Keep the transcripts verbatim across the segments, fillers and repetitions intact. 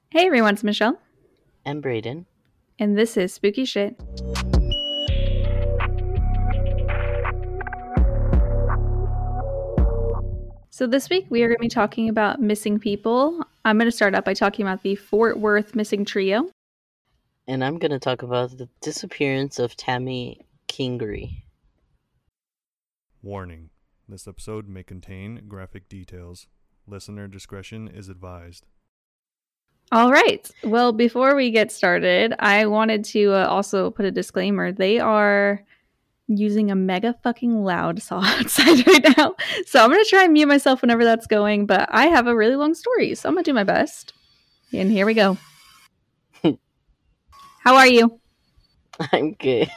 Hey everyone, it's Michelle, And Brayden. and this is Spooky Shit. So this week we are going to be talking about missing people. I'm going to start out by talking about the Fort Worth missing trio. And I'm going to talk about the disappearance of Tammy Kingery. Warning: this episode may contain graphic details. Listener discretion is advised. All right. Well, before we get started, I wanted to uh, also put a disclaimer. They are using a mega fucking loud saw outside right now. So I'm going to try and mute myself whenever that's going, but I have a really long story, so I'm going to do my best. And here we go. How are you? I'm good.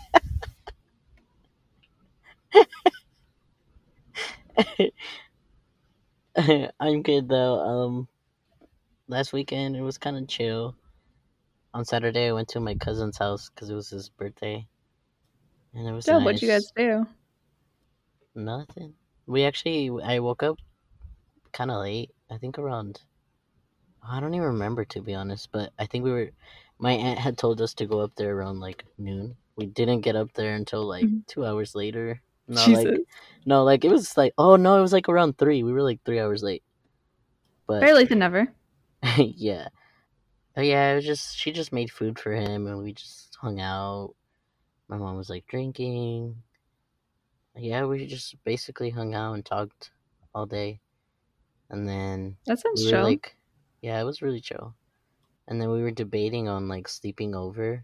I'm good though. Um, last weekend it was kind of chill. On Saturday I went to my cousin's house because it was his birthday, and it was So, nice. what'd you guys do? Nothing. We actually, I woke up kind of late. I think around. I don't even remember, to be honest, but I think we were. My aunt had told us to go up there around like noon. We didn't get up there until like Mhm. two hours later. No, Jesus. like no, like it was like oh no, it was like around three. We were like three hours late. But Better late than never. yeah, but yeah, it was just she just made food for him, and we just hung out. My mom was like drinking. Yeah, we just basically hung out and talked all day, and then That sounds we were chill. like, yeah, it was really chill. And then we were debating on like sleeping over,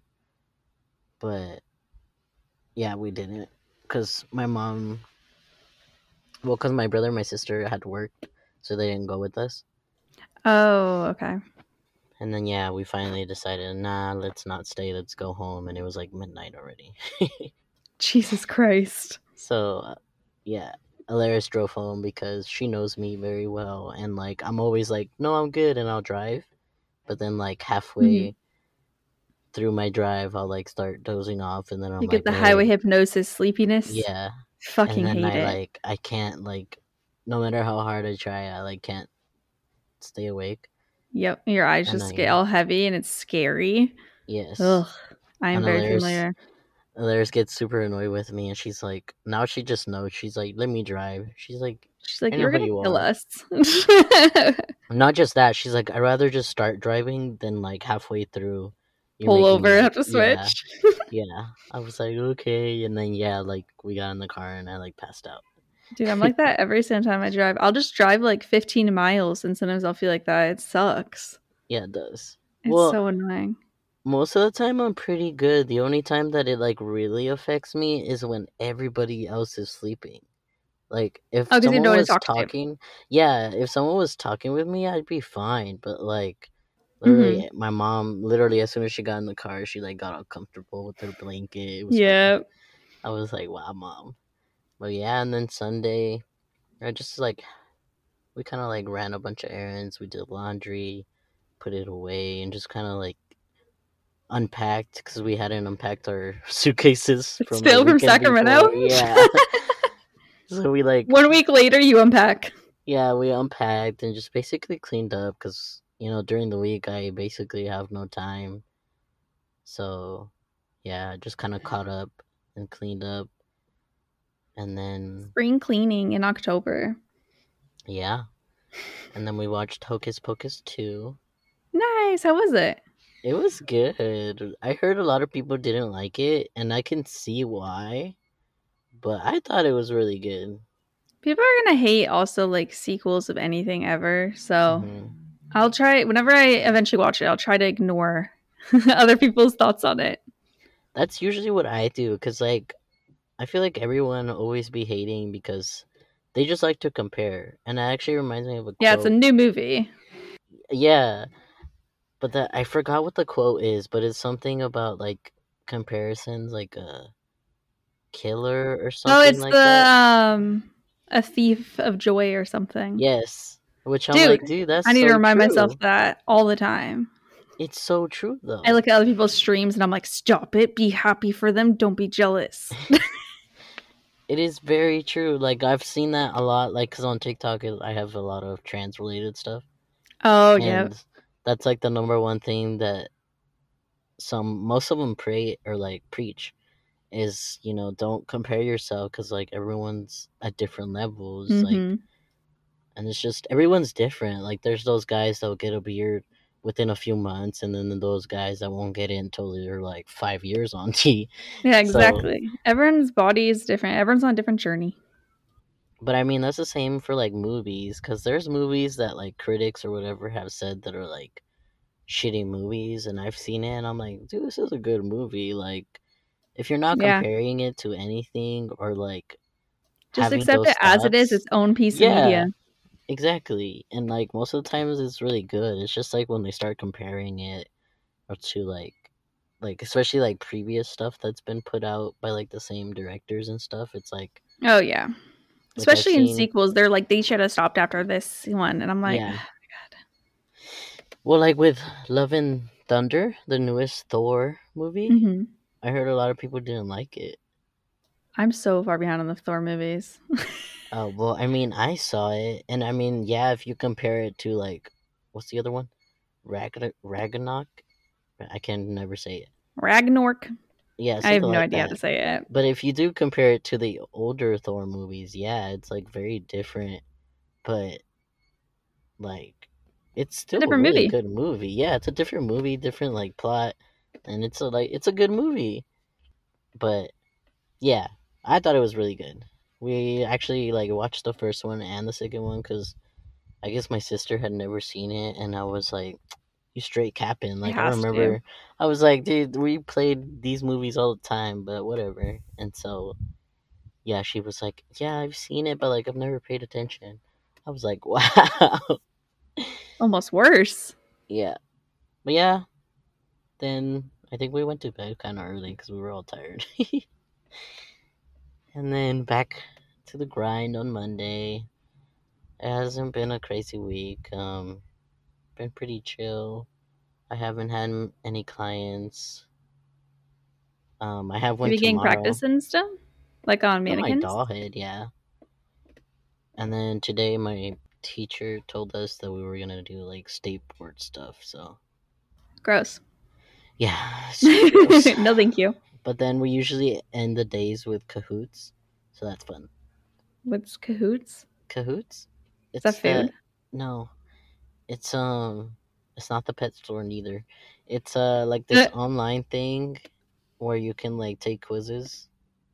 but yeah, we didn't because my mom, well, because my brother and my sister had work, so they didn't go with us. Oh, okay. And then yeah, we finally decided, nah, let's not stay, let's go home. And it was like midnight already. Jesus Christ. So uh, yeah, Alaris drove home because she knows me very well, and like I'm always like, no, I'm good, and I'll drive. But then like halfway Mhm. through my drive, I'll like start dozing off, and then I'm You like, get the highway hey, hypnosis sleepiness. yeah. Fucking And then hate I it. like I can't like, no matter how hard I try, I like can't stay awake. Yep. Your eyes And just I get all heavy and it's scary. yes, Ugh. I am and very Alaris familiar. Alaris gets super annoyed with me, and she's like, now she just knows. She's like, let me drive. She's like, She's like, I know you're who gonna you kill are. us. Not just that, she's like, I'd rather just start driving than like halfway through you're Pull making me over, have like, to yeah, switch. yeah. I was like, okay, and then yeah, like we got in the car and I like passed out. Dude, I'm like that every single time I drive. I'll just drive like fifteen miles and sometimes I'll feel like that. It sucks. Yeah, it does. It's Well, so annoying. most of the time I'm pretty good. The only time that it like really affects me is when everybody else is sleeping. Like if Oh, because you someone don't want to was talk to. talking, yeah, if someone was talking with me, I'd be fine. But like Mm-hmm. literally my mom literally as soon as she got in the car, she like got all comfortable with her blanket. It was funny. Yeah. I was like, wow, mom. But yeah, and then Sunday I just like we kind of like ran a bunch of errands. We did laundry, put it away, and just kind of like unpacked because we hadn't unpacked our suitcases from Still the from weekend Sacramento? before. Yeah. So we like One week later, you unpack. yeah, we unpacked and just basically cleaned up because you know during the week I basically have no time. So yeah, just kind of caught up and cleaned up, and then Spring cleaning in October. yeah, and then we watched Hocus Pocus two. Nice. How was it? It was good. I heard a lot of people didn't like it, and I can see why. But I thought it was really good. People are gonna hate also like sequels of anything ever. So hmm I'll try whenever I eventually watch it, I'll try to ignore other people's thoughts on it. That's usually what I do, because like I feel like everyone always be hating because they just like to compare, and it actually reminds me of a Yeah, it's a quote. new movie. Yeah, but that I forgot what the quote is, but it's something about like comparisons, like a killer or Oh, something it's like the that. um a thief of joy or something. Yes, which I'm Dude, like, dude, that's I need to so remind myself true. that all the time. It's so true I though. look at other people's streams and I'm like, stop it, be happy for them, don't be jealous. It is very true. Like I've seen that a lot. Like, cause on TikTok I have a lot of trans related stuff, Oh, yeah. and that's like the number one thing that some most of them pray or like preach is, you know, don't compare yourself because like everyone's at different levels, like, Mm-hmm. and it's just everyone's different. Like there's those guys that'll get a beard within a few months, and then those guys that won't get it until they're like five years on T. Yeah, So, exactly. Everyone's body is different. Everyone's on a different journey. but I mean that's the same for like movies, because there's movies that like critics or whatever have said that are like shitty movies, and I've seen it, and I'm like, dude, this is a good movie. Like, if you're not Yeah. comparing it to anything or like Just having accept those it as it is, thoughts, its own piece of yeah, media. exactly. And like most of the times, it's really good. It's just like when they start comparing it or to like, like especially like previous stuff that's been put out by like the same directors and stuff. It's like, Oh yeah. like I've Especially in seen, sequels, they're like they should have stopped after this one, and I'm like, yeah. Well, like with Love and Thunder, the newest Thor movie, mm-hmm. I heard a lot of people didn't like it. I'm so far behind on the Thor movies. Uh, well, I mean, I saw it, and I mean, yeah, if you compare it to like, what's the other one? Ragn- Ragnarok? I can never say it. Ragnarok. Yeah, I have something no like idea how that. to say it. But if you do compare it to the older Thor movies, yeah, it's like very different, but like it's It's a still a different really movie. good movie. Yeah, it's a different movie, different like plot, and it's a like it's a good movie. But yeah, I thought it was really good. We actually like watched the first one and the second one because I guess my sister had never seen it, and I was like, "You straight capping." It Like I has to. remember, I was like, "Dude, we played these movies all the time, but whatever." And so, yeah, she was like, "Yeah, I've seen it, but like I've never paid attention." I was like, "Wow." Almost worse. Yeah, but yeah, then I think we went to bed kind of early because we were all tired, and then back to the grind on Monday. It hasn't been a crazy week. Um, been pretty chill. I haven't had m- any clients. Um, I have Are one you getting tomorrow. practice and stuff? Like on On my mannequins? doll head, yeah. And then today, my teacher told us that we were gonna do like state board stuff. So Gross. yeah, super gross. No, thank you. But then we usually end the days with cahoots, so that's fun. What's cahoots? Cahoots? Is that It's food? that no, it's um, it's not the pet store neither. It's uh like this Uh, online thing where you can like take quizzes.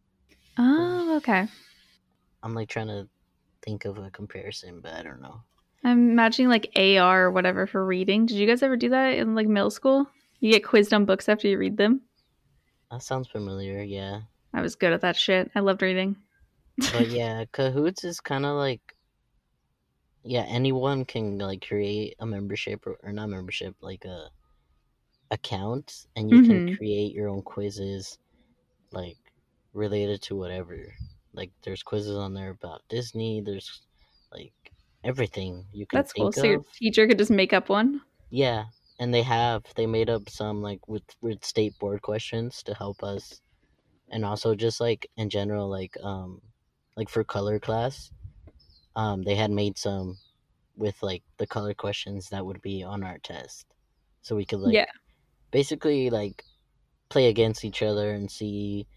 oh, okay. I'm like trying to think of a comparison, but I don't know. I'm imagining like A R or whatever for reading. Did you guys ever do that in like middle school? You get quizzed on books after you read them. That sounds familiar, yeah. I was good at that shit. I loved reading. But yeah, Cahoots is kind of like, yeah, anyone can like create a membership or, or not membership, like a account, and you can Mm-hmm. create your own quizzes like related to whatever. Like there's quizzes on there about Disney. There's like everything you can That's cool. think So your of. teacher could just make up one. Yeah, and they have they made up some like with with state board questions to help us, and also just like in general, like um, like for color class, um, they had made some with like the color questions that would be on our test, so we could Yeah. like basically like play against each other and see,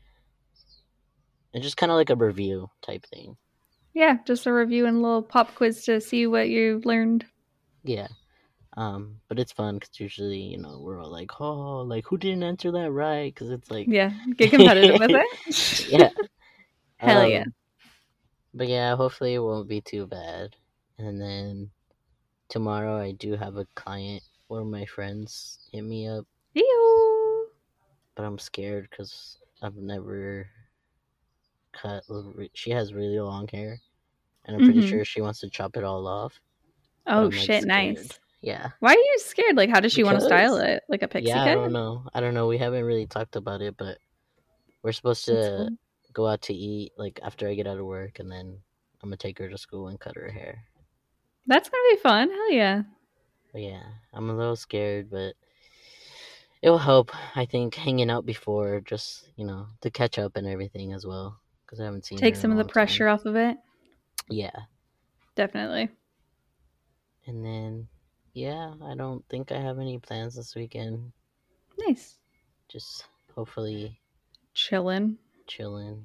and just kind of like a review type thing. Yeah. Just a review and a little pop quiz to see what you learned. Yeah. Um, but it's fun because usually, you know, we're all like, oh, like who didn't answer that right? Because it's like, Yeah. Get competitive with it. yeah. Hell yeah. Um, but yeah, hopefully it won't be too bad. And then tomorrow I do have a client. One of my friends hit me up, Ew. but I'm scared because I've never cut. She has really long hair, and I'm pretty Mm-hmm. sure she wants to chop it all off. But Oh I'm like shit, scared. nice. Yeah, Why are you scared? Like, how does she want to style because it? Like a pixie yeah, I cut? don't know. I don't know. We haven't really talked about it, but we're supposed That's to cool. go out to eat like after I get out of work, and then I'm gonna take her to school and cut her hair. That's gonna be fun. Hell yeah. But yeah, I'm a little scared, but it will help. I think hanging out before, just you know, to catch up and everything as well, because I haven't seen her Take in a some of the long time. pressure off of it. Yeah, Definitely. and then Yeah, I don't think I have any plans this weekend. Nice. Just hopefully Chilling. chilling.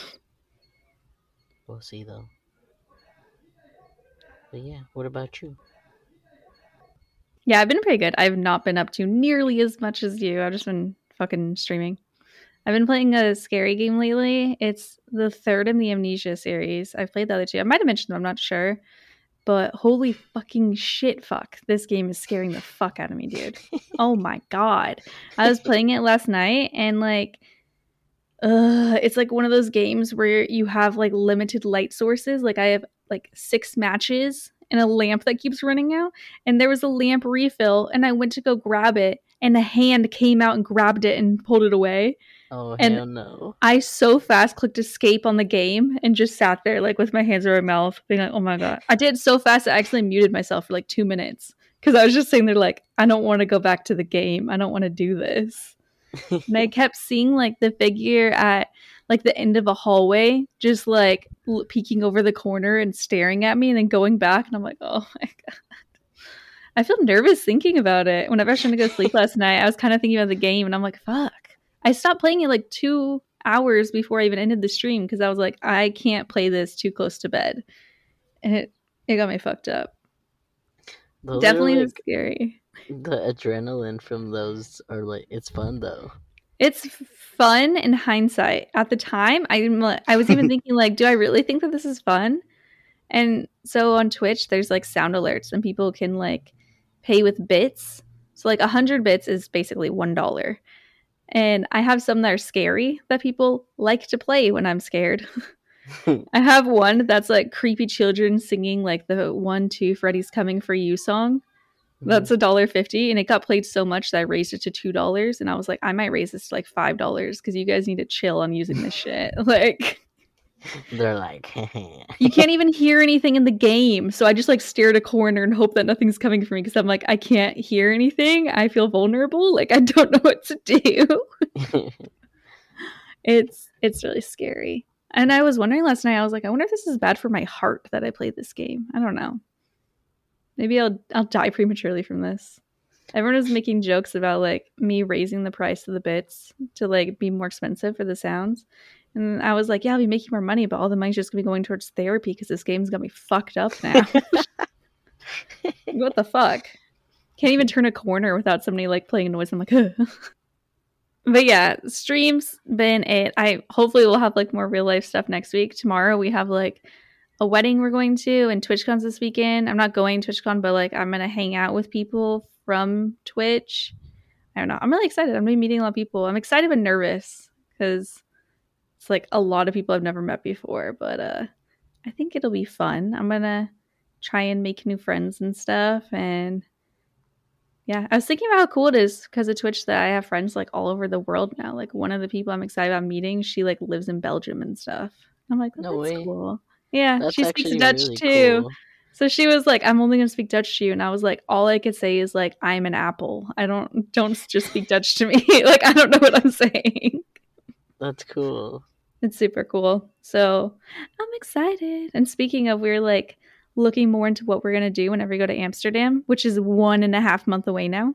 We'll see though. But yeah, what about you? Yeah, I've been pretty good. I've not been up to nearly as much as you. I've just been fucking streaming. I've been playing a scary game lately. It's the third in the Amnesia series. I've played the other two. I might have mentioned them, I'm not sure. But holy fucking shit, fuck. This game is scaring the fuck out of me, dude. Oh my god. I was playing it last night and like uh it's like one of those games where you have like limited light sources. Like I have like six matches and a lamp that keeps running out, and there was a lamp refill and I went to go grab it and a hand came out and grabbed it and pulled it away. Oh, And hell no. I so fast clicked escape on the game and just sat there like with my hands over my mouth being like, oh my god. I did so fast I actually muted myself for like two minutes because I was just sitting there like, I don't want to go back to the game. I don't want to do this. And I kept seeing like the figure at like the end of a hallway just like l- peeking over the corner and staring at me and then going back, and I'm like, oh my god. I feel nervous thinking about it. Whenever I was trying to go to sleep last night, I was kind of thinking about the game and I'm like, fuck. I stopped playing it like two hours before I even ended the stream because I was like, I can't play this too close to bed. And it, it got me fucked up. Those Definitely are, was like, scary. the adrenaline from those are like, it's fun though. It's fun in hindsight. At the time, I I was even thinking like, do I really think that this is fun? And so on Twitch, there's like sound alerts and people can like pay with bits. So like one hundred bits is basically one dollar. And I have some that are scary that people like to play when I'm scared. I have one that's like creepy children singing like the one, two, Freddy's Coming for You song. That's a dollar fifty, and it got played so much that I raised it to two dollars. And I was like, I might raise this to like five dollars because you guys need to chill on using this shit. Like, They're like, you can't even hear anything in the game, so I just like stare at a corner and hope that nothing's coming for me because I'm like, I can't hear anything. I feel vulnerable. Like, I don't know what to do. It's it's really scary. And I was wondering last night, I was like, I wonder if this is bad for my heart that I played this game. I don't know. Maybe I'll I'll die prematurely from this. Everyone was making jokes about like me raising the price of the bits to like be more expensive for the sounds. And I was like, yeah, I'll be making more money, but all the money's just gonna be going towards therapy because this game's got me fucked up now. What the fuck? Can't even turn a corner without somebody like playing a noise. I'm like, ugh. But yeah, streams been it. I hopefully we'll have like more real life stuff next week. Tomorrow we have like a wedding we're going to, and TwitchCon's this weekend. I'm not going to TwitchCon, but like I'm gonna hang out with people from Twitch. I don't know. I'm really excited. I'm gonna be meeting a lot of people. I'm excited but nervous because it's like a lot of people I've never met before. But uh, I think it'll be fun. I'm gonna try and make new friends and stuff. And yeah, I was thinking about how cool it is because of Twitch that I have friends like all over the world now. Like one of the people I'm excited about meeting, she like lives in Belgium and stuff. I'm like, oh, no that's way. cool. Yeah, That's she speaks actually Dutch really too. cool. So she was like, I'm only gonna speak Dutch to you. And I was like, all I could say is like, I'm an apple. I don't don't just speak Dutch to me. Like, I don't know what I'm saying. That's cool. It's super cool. So I'm excited. And speaking of, we're like looking more into what we're gonna do whenever we go to Amsterdam, which is one and a half month away now.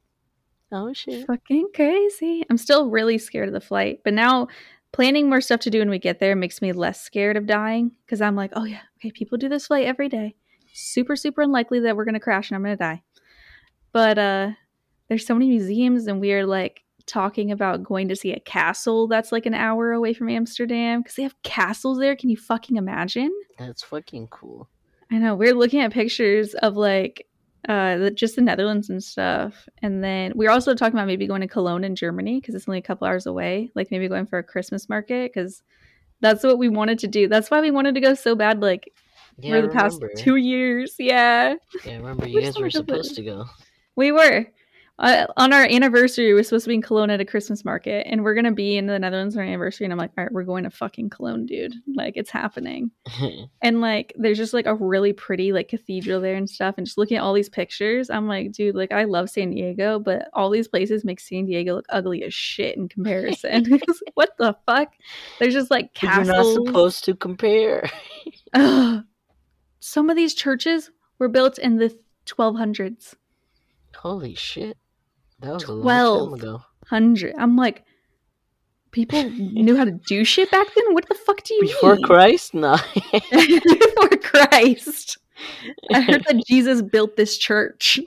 Oh shit. Fucking crazy. I'm still really scared of the flight, but now planning more stuff to do when we get there makes me less scared of dying because I'm like, oh yeah, okay, people do this flight every day. Super, super unlikely that we're going to crash and I'm going to die. But uh, there's so many museums, and we're like talking about going to see a castle that's like an hour away from Amsterdam because they have castles there. Can you fucking imagine? That's fucking cool. I know. We're looking at pictures of like uh, the, just the Netherlands and stuff. And then we're also talking about maybe going to Cologne in Germany because it's only a couple hours away. Like maybe going for a Christmas market because that's what we wanted to do. That's why we wanted to go so bad, like Yeah, for I the past remember. two years. Yeah. Yeah, I remember We you just guys were wanna go supposed there. to go. We were. Uh, on our anniversary, we were supposed to be in Cologne at a Christmas market, and we're going to be in the Netherlands on our anniversary. And I'm like, all right, we're going to fucking Cologne, dude. Like, it's happening. And like, there's just like a really pretty like cathedral there and stuff. And just looking at all these pictures, I'm like, dude, like I love San Diego, but all these places make San Diego look ugly as shit in comparison. What the fuck? There's just like castles. You're not supposed to compare. Ugh. Some of these churches were built in the twelve hundreds. Holy shit. That was a long twelve time ago. hundred. I'm like, people knew how to do shit back then? What the fuck do you Before mean? Christ? No. Before Christ. I heard that Jesus built this church.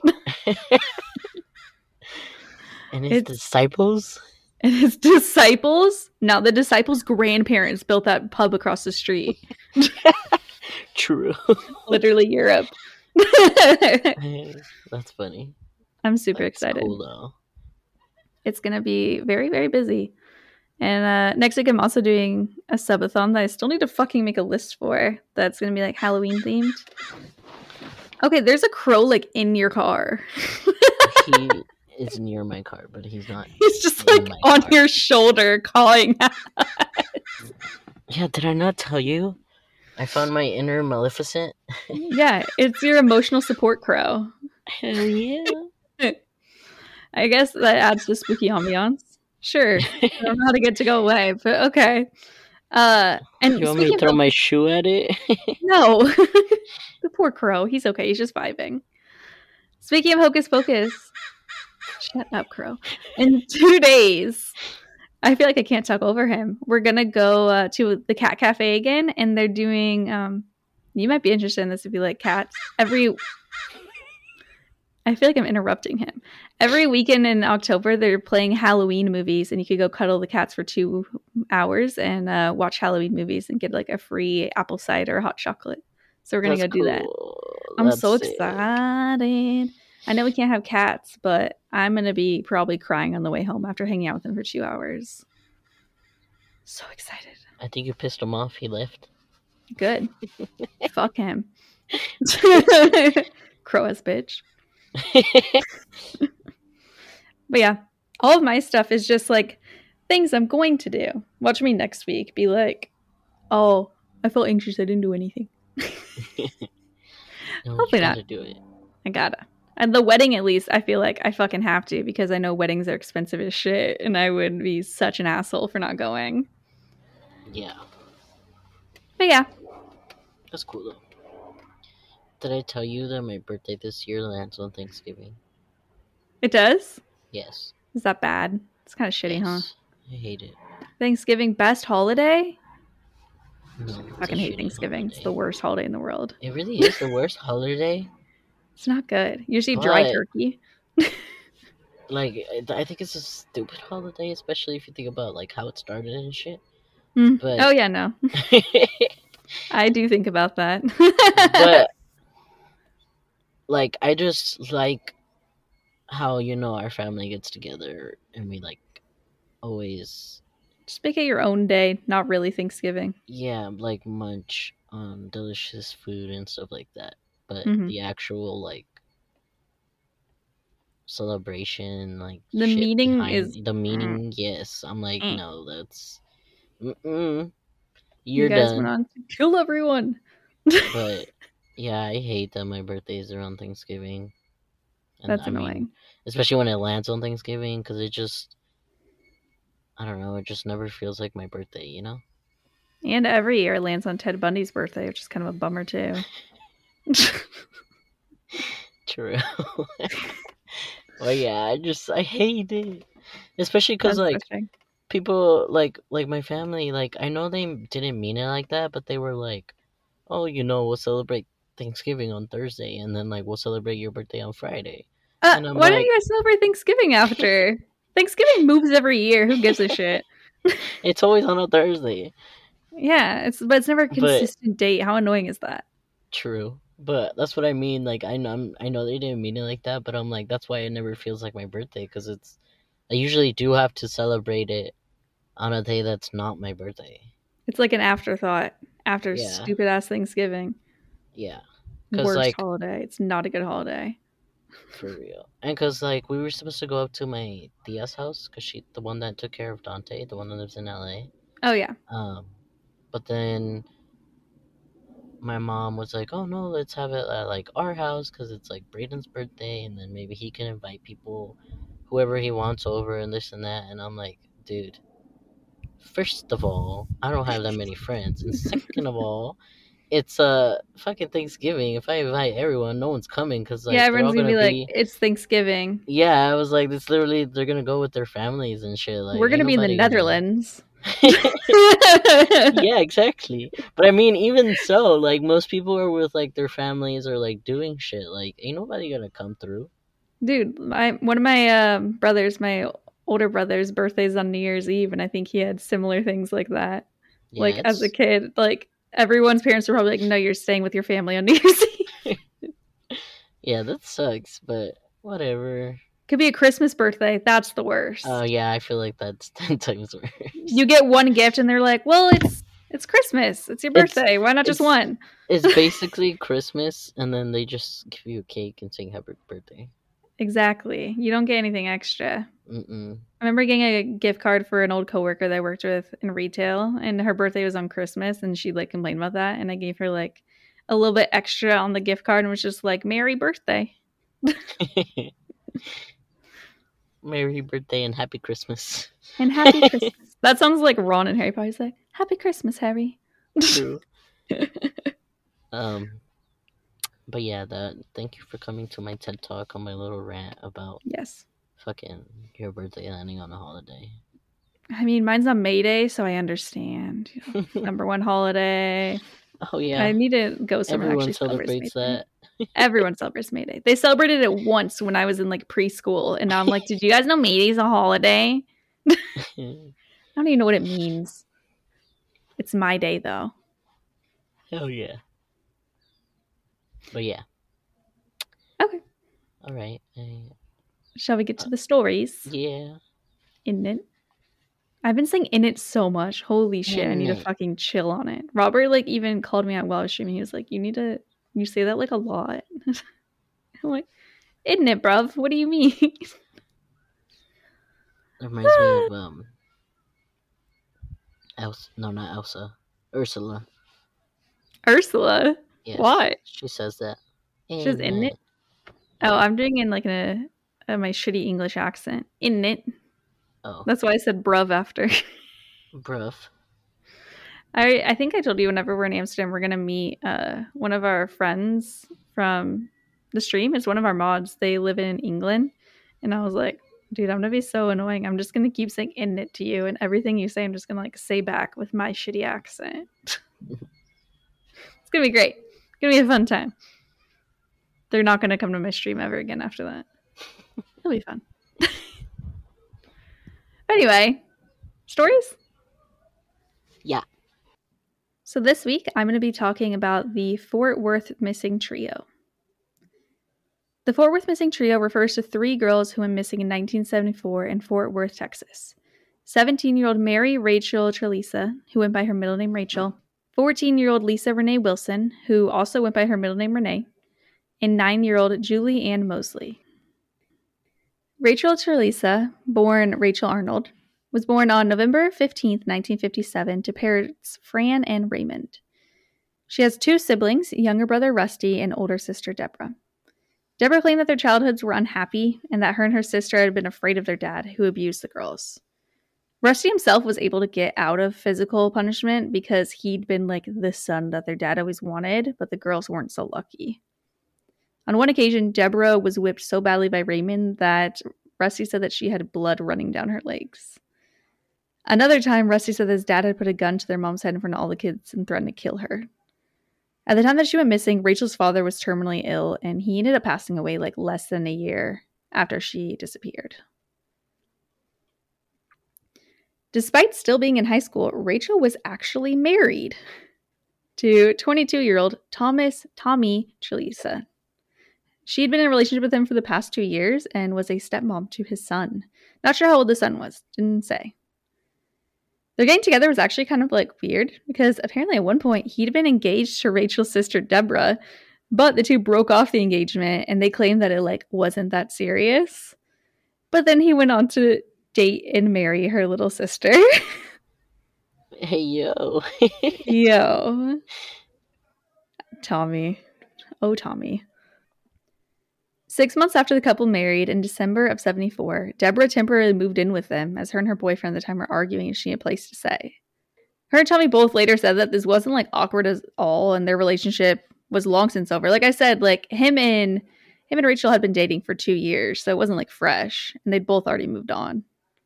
And his It's- disciples? And his disciples? No, the disciples' grandparents built that pub across the street. True. Literally Europe. That's funny. I'm super That's excited. cool, though. It's going to be very, very busy. And uh, next week, I'm also doing a subathon that I still need to fucking make a list for. That's going to be like Halloween themed. Okay, there's a crow like in your car. He is near my car, but he's not. He's just in like my on car. your shoulder calling out. Yeah, did I not tell you? I found my inner Maleficent. Yeah, it's your emotional support crow. Hell yeah. I guess that adds to spooky ambiance. Sure. I don't know how to get to go away, but okay. Uh, and You want me to speaking throw of- my shoe at it? No. The poor crow. He's okay. He's just vibing. Speaking of Hocus Pocus. Shut up, crow. In two days, I feel like I can't talk over him. We're going to go uh, to the cat cafe again, and they're doing, um, you might be interested in this if you like cats. Every, I feel like I'm interrupting him. Every weekend in October, they're playing Halloween movies, and you could go cuddle the cats for two hours and uh, watch Halloween movies and get like a free apple cider or hot chocolate. So we're going to That's go do that. cool. I'm That's so sick. excited. I know we can't have cats, but I'm going to be probably crying on the way home after hanging out with him for two hours. So excited. I think you pissed him off. He left. Good. Fuck him. Crow ass bitch. But yeah, all of my stuff is just like things I'm going to do. Watch me next week be like, oh, I felt anxious. I didn't do anything. No, Hopefully you not. gotta do it. I gotta. And the wedding, at least, I feel like I fucking have to because I know weddings are expensive as shit and I would be such an asshole for not going. Yeah, But yeah, that's cool though. Did I tell you that my birthday this year lands on Thanksgiving? it does. Yes. Is that bad? It's kind of shitty, huh? Yes. I hate it. Thanksgiving, best holiday? No, it's I a fucking hate shitty Thanksgiving. It's holiday. the worst holiday in the world. It really is the worst holiday. It's not good. Usually dry But- turkey. Like, I- I think it's a stupid holiday, especially if you think about like how it started and shit. Mm. But Oh, yeah, no. I do think about that. but like I just like how, you know, our family gets together and we like always Just make it your own day, not really Thanksgiving. yeah like munch on delicious food and stuff like that, but Mhm. the actual like celebration, like The shit meaning behind- is- the meaning. Yes, I'm like Mm. no, that's mm-mm. You You're guys done. went on to kill everyone. But yeah, I hate that my birthday is around Thanksgiving. And, That's I mean, annoying. especially when it lands on Thanksgiving, because it just, I don't know, it just never feels like my birthday, you know? And every year it lands on Ted Bundy's birthday, which is kind of a bummer too. True. Well, yeah, I just, I hate it. Especially because, That's like, frustrating. people, like, like my family, like, I know they didn't mean it like that, but they were like, oh, you know, we'll celebrate Thanksgiving on Thursday, and then, like, we'll celebrate your birthday on Friday. Uh, and I'm why don't like- you guys celebrate Thanksgiving after? Thanksgiving moves every year. Who gives a shit? It's always on a Thursday. Yeah, it's but it's never a But- consistent date. How annoying is that? True, but that's what I mean. Like I know, I'm, I know they didn't mean it like that, but I'm like, that's why it never feels like my birthday, because it's. I usually do have to celebrate it on a day that's not my birthday. It's like an afterthought after Yeah. stupid ass Thanksgiving. Yeah, 'Cause, Worst like- holiday. It's not a good holiday. for real. And because like we were supposed to go up to my tia's house, because she, the one that took care of Dante, the one that lives in L A. Oh yeah. Um, but then my mom was like, "Oh no, let's have it at like our house because it's like Braden's birthday, and then maybe he can invite people, whoever he wants over, and this and that." And I'm like, "Dude, first of all, I don't have that many friends, and second of all, it's uh fucking Thanksgiving. If I invite everyone, no one's coming because like yeah, they're all everyone's gonna gonna be like, be. it's Thanksgiving. Yeah, I was like, it's literally they're gonna go with their families and shit. Like, We're ain't gonna be in the nobody gonna- Netherlands. Yeah, exactly. But I mean, even so, like most people are with like their families or like doing shit. Like, ain't nobody gonna come through. Dude, my one of my um, brothers, my older brother's birthday's on New Year's Eve, and I think he had similar things like that. Yeah, like as a it's- kid, like everyone's parents were probably like, "No, you're staying with your family on New Year's Eve." yeah, that sucks. But whatever. Could be a Christmas birthday. That's the worst. Oh yeah, I feel like that's ten times worse. You get one gift, and they're like, "Well, it's it's Christmas. It's your It's- birthday. Why not just it's- one?" It's basically Christmas, and then they just give you a cake and sing happy birthday. Exactly. You don't get anything extra. Mm-mm. I remember getting a gift card for an old coworker that I worked with in retail, and her birthday was on Christmas, and she like complained about that, and I gave her like a little bit extra on the gift card, and was just like, "Merry birthday." Merry birthday and happy Christmas. And happy Christmas. That sounds like Ron and Harry Potter say, "Happy Christmas, Harry." True. um, but yeah, that. Thank you for coming to my TED Talk on my little rant about Yes. fucking your birthday landing on a holiday. I mean, mine's on May Day, so I understand. You know, number one holiday. Oh yeah, I need to go somewhere that everyone actually celebrates May Day. that. Everyone celebrates May Day. They celebrated it once when I was in like preschool, and now I'm like, did you guys know May Day's a holiday? I don't even know what it means. It's my day, though. Hell yeah. But yeah. Okay. All right. I, Shall we get to the stories? yeah. In it. I've been saying in it so much. Holy shit, I need to In it. fucking chill on it. Robert like even called me out while I was streaming. He was like, you need to you say that like a lot. I'm like, isn't it, bruv? What do you mean? It reminds me of um. Elsa. No, not Elsa. Ursula. Ursula? Yes. Why? She says that. She's in it? Oh, I'm doing it in like a, a my shitty English accent. In it. Oh, That's why I said bruv after. bruv. I I think I told you whenever we're in Amsterdam, we're gonna meet uh one of our friends from the stream. Is one of our mods. They live in England, and I was like, dude, I'm gonna be so annoying. I'm just gonna keep saying "in it" to you, and everything you say, I'm just gonna like say back with my shitty accent. It's gonna be great. It's gonna be a fun time. They're not gonna come to my stream ever again after that. It'll be fun. Anyway, stories? Yeah. So this week, I'm going to be talking about the Fort Worth Missing Trio. The Fort Worth Missing Trio refers to three girls who went missing in nineteen seventy-four in Fort Worth, Texas. seventeen-year-old Mary Rachel Trelisa, who went by her middle name Rachel, fourteen-year-old Lisa Renee Wilson, who also went by her middle name Renee, and nine-year-old Julie Ann Mosley. Rachel Trelisa, born Rachel Arnold, was born on November fifteenth, nineteen fifty-seven, to parents Fran and Raymond. She has two siblings, younger brother Rusty and older sister Deborah. Deborah claimed that their childhoods were unhappy and that her and her sister had been afraid of their dad, who abused the girls. Rusty himself was able to get out of physical punishment because he'd been like the son that their dad always wanted, but the girls weren't so lucky. On one occasion, Deborah was whipped so badly by Raymond that Rusty said that she had blood running down her legs. Another time, Rusty said that his dad had put a gun to their mom's head in front of all the kids and threatened to kill her. At the time that she went missing, Rachel's father was terminally ill, and he ended up passing away like less than a year after she disappeared. Despite still being in high school, Rachel was actually married to twenty-two-year-old Thomas Tommy Trelisa. She had been in a relationship with him for the past two years and was a stepmom to his son. Not sure how old the son was. Didn't say. Their getting together was actually kind of like weird because apparently at one point he'd been engaged to Rachel's sister Deborah, but the two broke off the engagement and they claimed that it like wasn't that serious. But then he went on to date and marry her little sister. Hey, yo. Yo. Tommy. Oh, Tommy. Six months after the couple married, in December of seventy-four, Deborah temporarily moved in with them as her and her boyfriend at the time were arguing and she had a place to stay. Her and Tommy both later said that this wasn't like awkward at all, and their relationship was long since over. Like I said, like him and him and Rachel had been dating for two years, so it wasn't like fresh, and they'd both already moved on.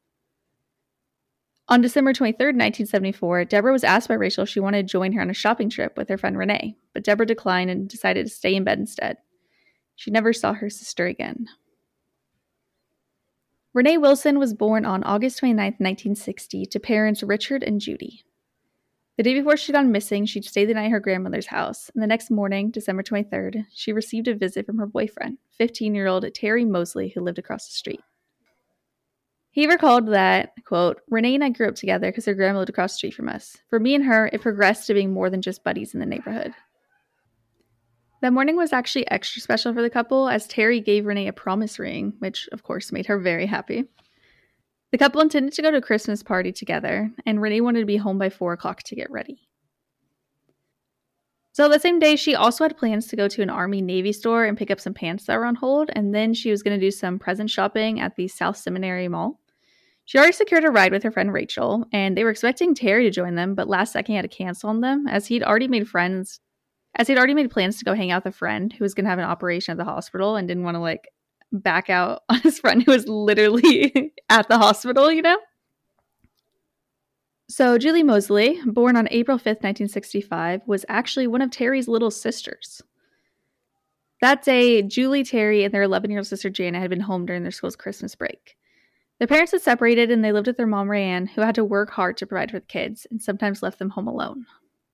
On December twenty-third, nineteen seventy-four, Deborah was asked by Rachel if she wanted to join her on a shopping trip with her friend Renee, but Deborah declined and decided to stay in bed instead. She never saw her sister again. Renee Wilson was born on August twenty-ninth, nineteen sixty, to parents Richard and Judy. The day before she'd gone missing, she'd stayed the night at her grandmother's house, and the next morning, December twenty-third, she received a visit from her boyfriend, fifteen-year-old Terry Mosley, who lived across the street. He recalled that, quote, Renee and I grew up together because her grandma lived across the street from us. For me and her, it progressed to being more than just buddies in the neighborhood. That morning was actually extra special for the couple, as Terry gave Renee a promise ring, which, of course, made her very happy. The couple intended to go to a Christmas party together, and Renee wanted to be home by four o'clock to get ready. So that same day, she also had plans to go to an Army-Navy store and pick up some pants that were on hold, and then she was going to do some present shopping at the South Seminary Mall. She already secured a ride with her friend Rachel, and they were expecting Terry to join them, but last second he had to cancel on them, as he'd already made friends, as he'd already made plans to go hang out with a friend who was going to have an operation at the hospital and didn't want to, like, back out on his friend who was literally at the hospital, you know? So Julie Mosley, born on April fifth, nineteen sixty-five, was actually one of Terry's little sisters. That day, Julie, Terry, and their eleven-year-old sister Jana had been home during their school's Christmas break. Their parents had separated, and they lived with their mom, Rayanne, who had to work hard to provide for the kids and sometimes left them home alone.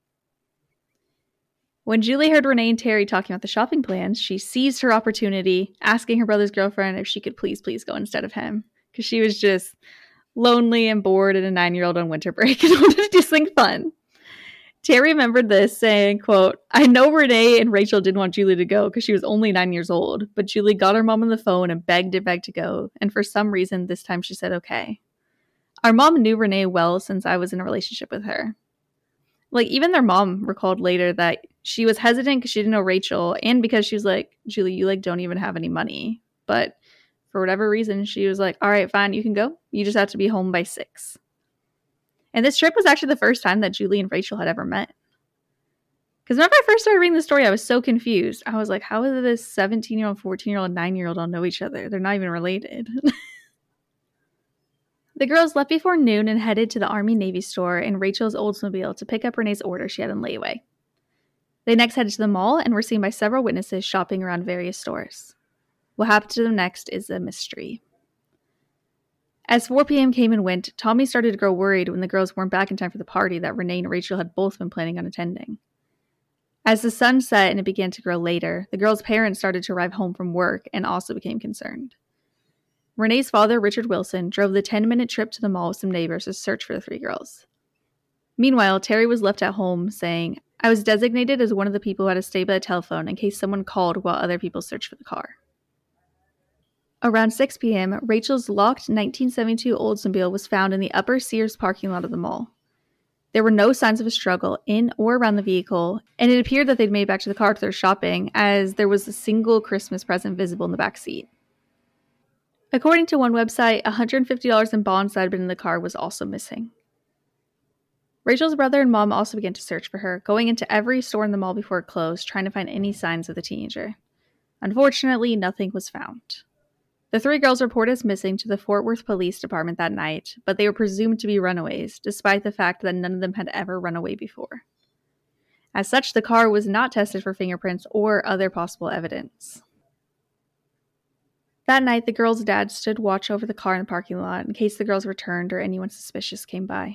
When Julie heard Renee and Terry talking about the shopping plans, she seized her opportunity, asking her brother's girlfriend if she could please, please go instead of him, because she was just lonely and bored and a nine-year-old on winter break and wanted to do something fun. Terry remembered this, saying, quote, I know Renee and Rachel didn't want Julie to go because she was only nine years old, but Julie got her mom on the phone and begged and begged to go, and for some reason, this time she said okay. Our mom knew Renee well since I was in a relationship with her. Like, even their mom recalled later that she was hesitant because she didn't know Rachel, and because she was like, Julie, you, like, don't even have any money. But for whatever reason, she was like, all right, fine, you can go. You just have to be home by six. And this trip was actually the first time that Julie and Rachel had ever met. Because whenever I first started reading the story, I was so confused. I was like, how is this seventeen-year-old, fourteen-year-old, and nine-year-old all know each other? They're not even related. The girls left before noon and headed to the Army-Navy store in Rachel's Oldsmobile to pick up Renee's order she had in layaway. They next headed to the mall and were seen by several witnesses shopping around various stores. What happened to them next is a mystery. As four p.m. came and went, Tommy started to grow worried when the girls weren't back in time for the party that Renee and Rachel had both been planning on attending. As the sun set and it began to grow later, the girls' parents started to arrive home from work and also became concerned. Renee's father, Richard Wilson, drove the ten-minute trip to the mall with some neighbors to search for the three girls. Meanwhile, Terry was left at home saying, I was designated as one of the people who had to stay by the telephone in case someone called while other people searched for the car. Around six p.m., Rachel's locked nineteen seventy-two Oldsmobile was found in the upper Sears parking lot of the mall. There were no signs of a struggle in or around the vehicle, and it appeared that they'd made it back to the car to their shopping, as there was a single Christmas present visible in the back seat. According to one website, one hundred fifty dollars in bonds that had been in the car was also missing. Rachel's brother and mom also began to search for her, going into every store in the mall before it closed, trying to find any signs of the teenager. Unfortunately, nothing was found. The three girls reported as missing to the Fort Worth Police Department that night, but they were presumed to be runaways, despite the fact that none of them had ever run away before. As such, the car was not tested for fingerprints or other possible evidence. That night, the girls' dad stood watch over the car in the parking lot in case the girls returned or anyone suspicious came by.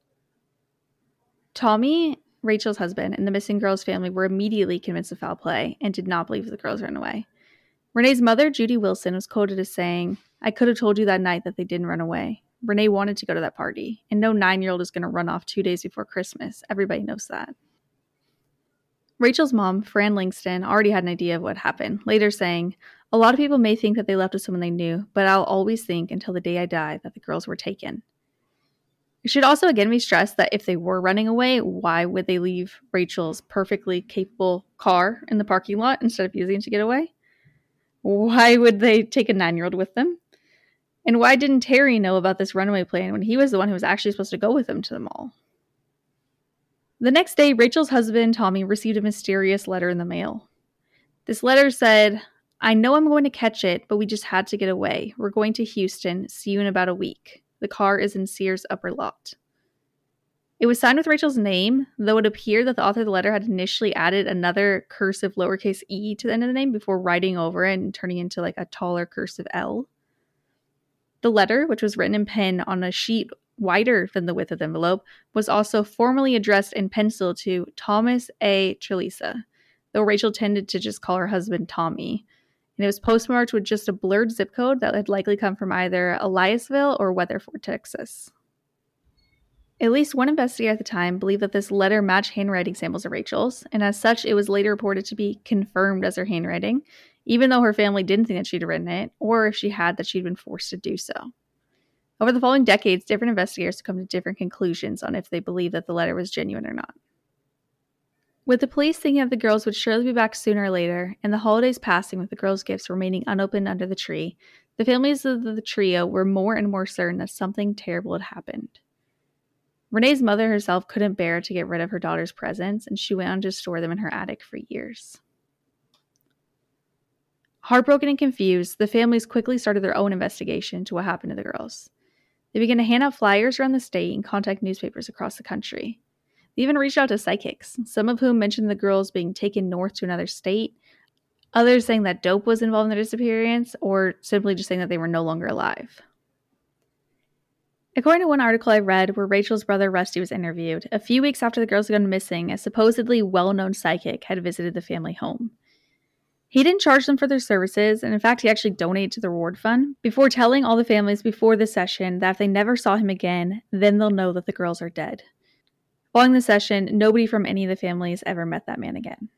Tommy, Rachel's husband, and the missing girls' family were immediately convinced of foul play and did not believe the girls ran away. Renee's mother, Judy Wilson, was quoted as saying, I could have told you that night that they didn't run away. Renee wanted to go to that party, and no nine-year-old is going to run off two days before Christmas. Everybody knows that. Rachel's mom, Fran Langston, already had an idea of what happened, later saying, a lot of people may think that they left with someone they knew, but I'll always think until the day I die that the girls were taken. It should also again be stressed that if they were running away, why would they leave Rachel's perfectly capable car in the parking lot instead of using it to get away? Why would they take a nine-year-old with them? And why didn't Terry know about this runaway plan when he was the one who was actually supposed to go with them to the mall? The next day, Rachel's husband, Tommy, received a mysterious letter in the mail. This letter said, "I know I'm going to catch it, but we just had to get away. We're going to Houston. See you in about a week. The car is in Sears' upper lot." It was signed with Rachel's name, though it appeared that the author of the letter had initially added another cursive lowercase e to the end of the name before writing over it and turning into like a taller cursive L. The letter, which was written in pen on a sheet wider than the width of the envelope, was also formally addressed in pencil to Thomas A. Chalisa, though Rachel tended to just call her husband Tommy. And it was postmarked with just a blurred zip code that had likely come from either Eliasville or Weatherford, Texas. At least one investigator at the time believed that this letter matched handwriting samples of Rachel's, and as such, it was later reported to be confirmed as her handwriting, even though her family didn't think that she'd written it, or if she had, that she'd been forced to do so. Over the following decades, different investigators come to different conclusions on if they believe that the letter was genuine or not. With the police thinking that the girls would surely be back sooner or later, and the holidays passing with the girls' gifts remaining unopened under the tree, the families of the trio were more and more certain that something terrible had happened. Renee's mother herself couldn't bear to get rid of her daughter's presents, and she went on to store them in her attic for years. Heartbroken and confused, the families quickly started their own investigation into what happened to the girls. They began to hand out flyers around the state and contact newspapers across the country. They even reached out to psychics, some of whom mentioned the girls being taken north to another state, others saying that dope was involved in their disappearance, or simply just saying that they were no longer alive. According to one article I read where Rachel's brother Rusty was interviewed, a few weeks after the girls had gone missing, a supposedly well-known psychic had visited the family home. He didn't charge them for their services, and in fact, he actually donated to the reward fund, before telling all the families before the session that if they never saw him again, then they'll know that the girls are dead. Following the session, nobody from any of the families ever met that man again.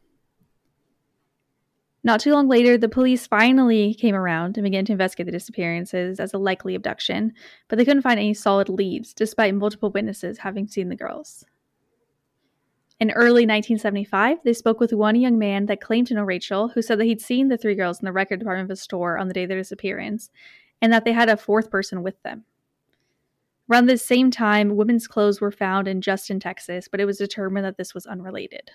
Not too long later, the police finally came around and began to investigate the disappearances as a likely abduction, but they couldn't find any solid leads, despite multiple witnesses having seen the girls. In early nineteen seventy-five, they spoke with one young man that claimed to know Rachel, who said that he'd seen the three girls in the record department of a store on the day of their disappearance, and that they had a fourth person with them. Around this same time, women's clothes were found in Justin, Texas, but it was determined that this was unrelated.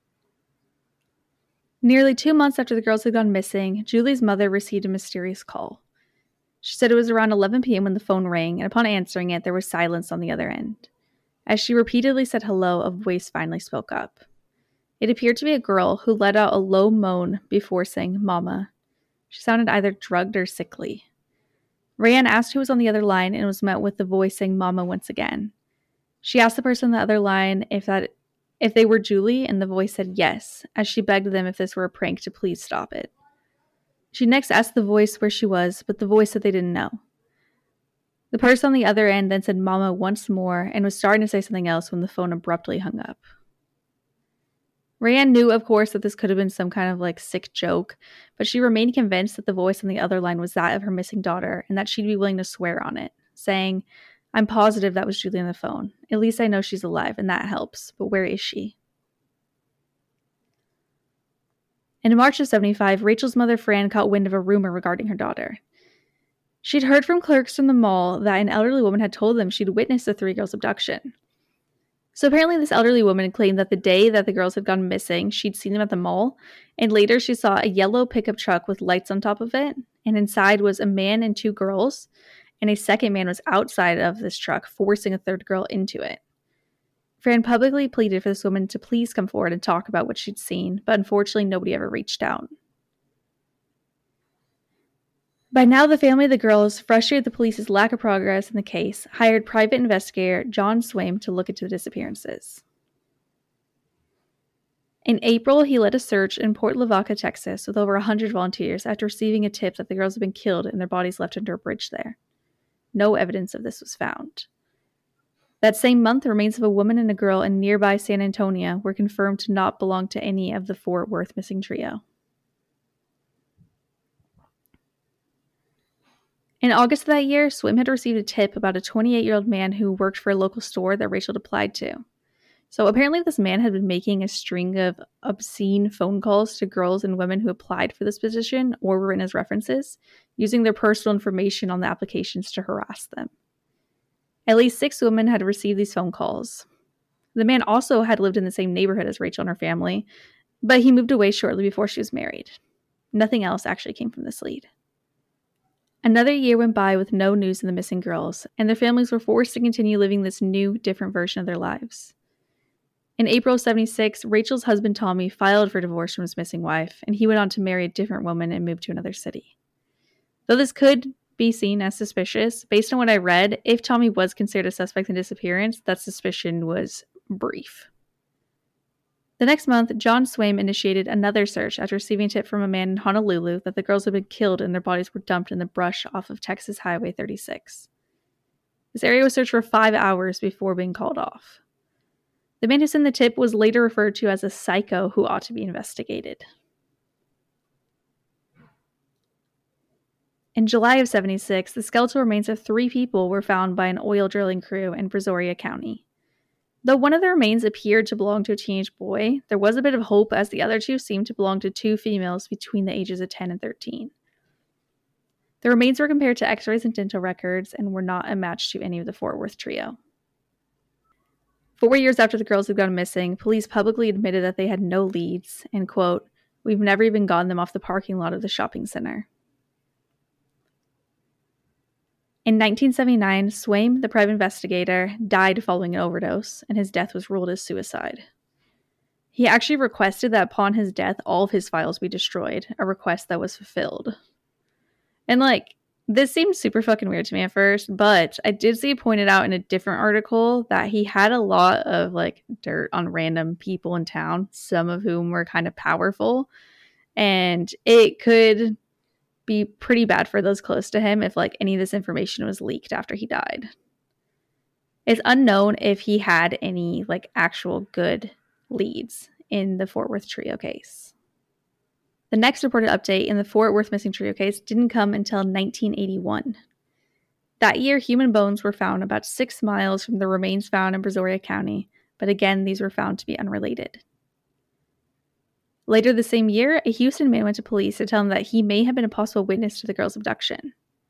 Nearly two months after the girls had gone missing, Julie's mother received a mysterious call. She said it was around eleven p.m. when the phone rang, and upon answering it, there was silence on the other end. As she repeatedly said hello, a voice finally spoke up. It appeared to be a girl who let out a low moan before saying, "Mama." She sounded either drugged or sickly. Rayanne asked who was on the other line and was met with the voice saying "Mama" once again. She asked the person on the other line if that if they were Julie, and the voice said yes, as she begged them if this were a prank to please stop it. She next asked the voice where she was, but the voice said they didn't know. The person on the other end then said "Mama" once more and was starting to say something else when the phone abruptly hung up. Rayanne knew, of course, that this could have been some kind of like sick joke, but she remained convinced that the voice on the other line was that of her missing daughter and that she'd be willing to swear on it, saying, "I'm positive that was Julie on the phone. At least I know she's alive, and that helps. But where is she?" In March of seventy-five, Rachel's mother, Fran, caught wind of a rumor regarding her daughter. She'd heard from clerks from the mall that an elderly woman had told them she'd witnessed the three girls' abduction. So apparently this elderly woman claimed that the day that the girls had gone missing, she'd seen them at the mall, and later she saw a yellow pickup truck with lights on top of it, and inside was a man and two girls, and a second man was outside of this truck, forcing a third girl into it. Fran publicly pleaded for this woman to please come forward and talk about what she'd seen, but unfortunately nobody ever reached out. By now, the family of the girls, frustrated with the police's lack of progress in the case, hired private investigator John Swaim to look into the disappearances. In April, he led a search in Port Lavaca, Texas, with over one hundred volunteers after receiving a tip that the girls had been killed and their bodies left under a bridge there. No evidence of this was found. That same month, the remains of a woman and a girl in nearby San Antonio were confirmed to not belong to any of the Fort Worth missing trio. In August of that year, Swaim had received a tip about a twenty-eight-year-old man who worked for a local store that Rachel had applied to. So apparently this man had been making a string of obscene phone calls to girls and women who applied for this position or were in as references, using their personal information on the applications to harass them. At least six women had received these phone calls. The man also had lived in the same neighborhood as Rachel and her family, but he moved away shortly before she was married. Nothing else actually came from this lead. Another year went by with no news of the missing girls, and their families were forced to continue living this new, different version of their lives. In April of seventy-six, Rachel's husband Tommy filed for divorce from his missing wife, and he went on to marry a different woman and move to another city. Though this could be seen as suspicious, based on what I read, if Tommy was considered a suspect in disappearance, that suspicion was brief. The next month, John Swaim initiated another search after receiving a tip from a man in Honolulu that the girls had been killed and their bodies were dumped in the brush off of Texas Highway thirty-six. This area was searched for five hours before being called off. The man who sent the tip was later referred to as a psycho who ought to be investigated. In July of seventy-six, the skeletal remains of three people were found by an oil drilling crew in Brazoria County. Though one of the remains appeared to belong to a teenage boy, there was a bit of hope as the other two seemed to belong to two females between the ages of ten and thirteen. The remains were compared to x-rays and dental records and were not a match to any of the Fort Worth trio. Four years after the girls had gone missing, police publicly admitted that they had no leads and, quote, "We've never even gotten them off the parking lot of the shopping center." In nineteen seventy-nine, Swaim, the private investigator, died following an overdose, and his death was ruled as suicide. He actually requested that upon his death, all of his files be destroyed, a request that was fulfilled. And, like, this seemed super fucking weird to me at first, but I did see it pointed out in a different article that he had a lot of, like, dirt on random people in town, some of whom were kind of powerful, and it could be pretty bad for those close to him if, like, any of this information was leaked after he died. It's unknown if he had any, like, actual good leads in the Fort Worth trio case. The next reported update in the Fort Worth missing trio case didn't come until nineteen eighty-one. That year, human bones were found about six miles from the remains found in Brazoria County, but again, these were found to be unrelated. Later the same year, a Houston man went to police to tell them that he may have been a possible witness to the girls' abduction.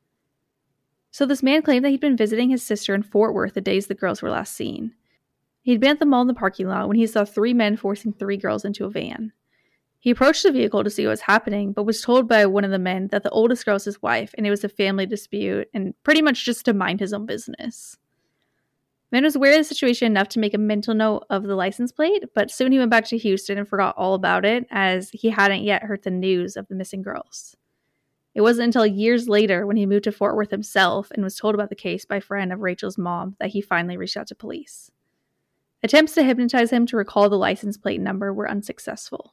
So this man claimed that he'd been visiting his sister in Fort Worth the days the girls were last seen. He'd been at the mall in the parking lot when he saw three men forcing three girls into a van. He approached the vehicle to see what was happening, but was told by one of the men that the oldest girl was his wife and it was a family dispute and pretty much just to mind his own business. The man was aware of the situation enough to make a mental note of the license plate, but soon he went back to Houston and forgot all about it as he hadn't yet heard the news of the missing girls. It wasn't until years later when he moved to Fort Worth himself and was told about the case by a friend of Rachel's mom that he finally reached out to police. Attempts to hypnotize him to recall the license plate number were unsuccessful.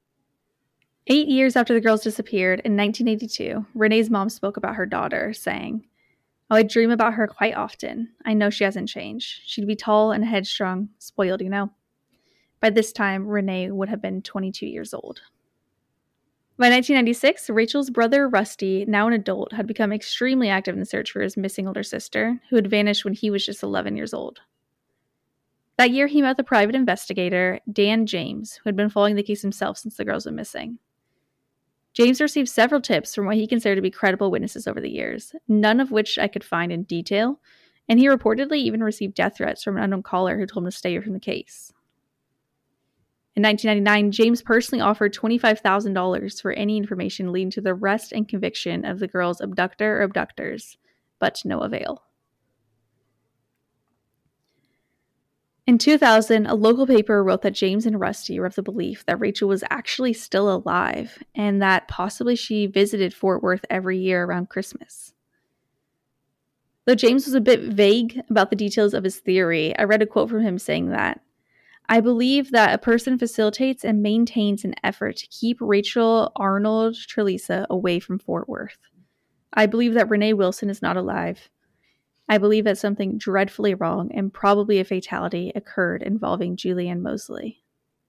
Eight years after the girls disappeared, in nineteen eighty-two, Renee's mom spoke about her daughter, saying, "Oh, I dream about her quite often. I know she hasn't changed. She'd be tall and headstrong, spoiled, you know." By this time, Renee would have been twenty-two years old. By nineteen ninety-six, Rachel's brother, Rusty, now an adult, had become extremely active in the search for his missing older sister, who had vanished when he was just eleven years old. That year, he met the private investigator, Dan James, who had been following the case himself since the girls were missing. James received several tips from what he considered to be credible witnesses over the years, none of which I could find in detail, and he reportedly even received death threats from an unknown caller who told him to stay away from the case. In nineteen ninety-nine, James personally offered twenty-five thousand dollars for any information leading to the arrest and conviction of the girls' abductor or abductors, but to no avail. In two thousand, a local paper wrote that James and Rusty were of the belief that Rachel was actually still alive and that possibly she visited Fort Worth every year around Christmas. Though James was a bit vague about the details of his theory, I read a quote from him saying that, "I believe that a person facilitates and maintains an effort to keep Rachel Arnold Trelisa away from Fort Worth. I believe that Renee Wilson is not alive. I believe that something dreadfully wrong and probably a fatality occurred involving Julianne Mosley."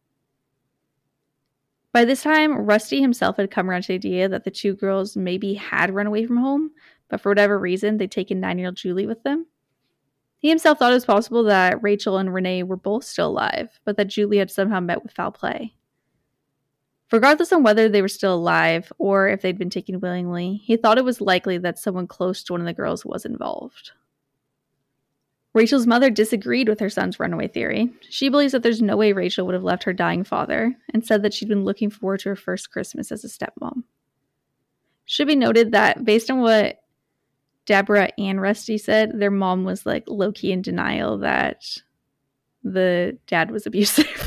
By this time, Rusty himself had come around to the idea that the two girls maybe had run away from home, but for whatever reason, they'd taken nine-year-old Julie with them. He himself thought it was possible that Rachel and Renee were both still alive, but that Julie had somehow met with foul play. Regardless on whether they were still alive or if they'd been taken willingly, he thought it was likely that someone close to one of the girls was involved. Rachel's mother disagreed with her son's runaway theory. She believes that there's no way Rachel would have left her dying father and said that she'd been looking forward to her first Christmas as a stepmom. Should be noted that based on what Deborah and Rusty said, their mom was like low-key in denial that the dad was abusive.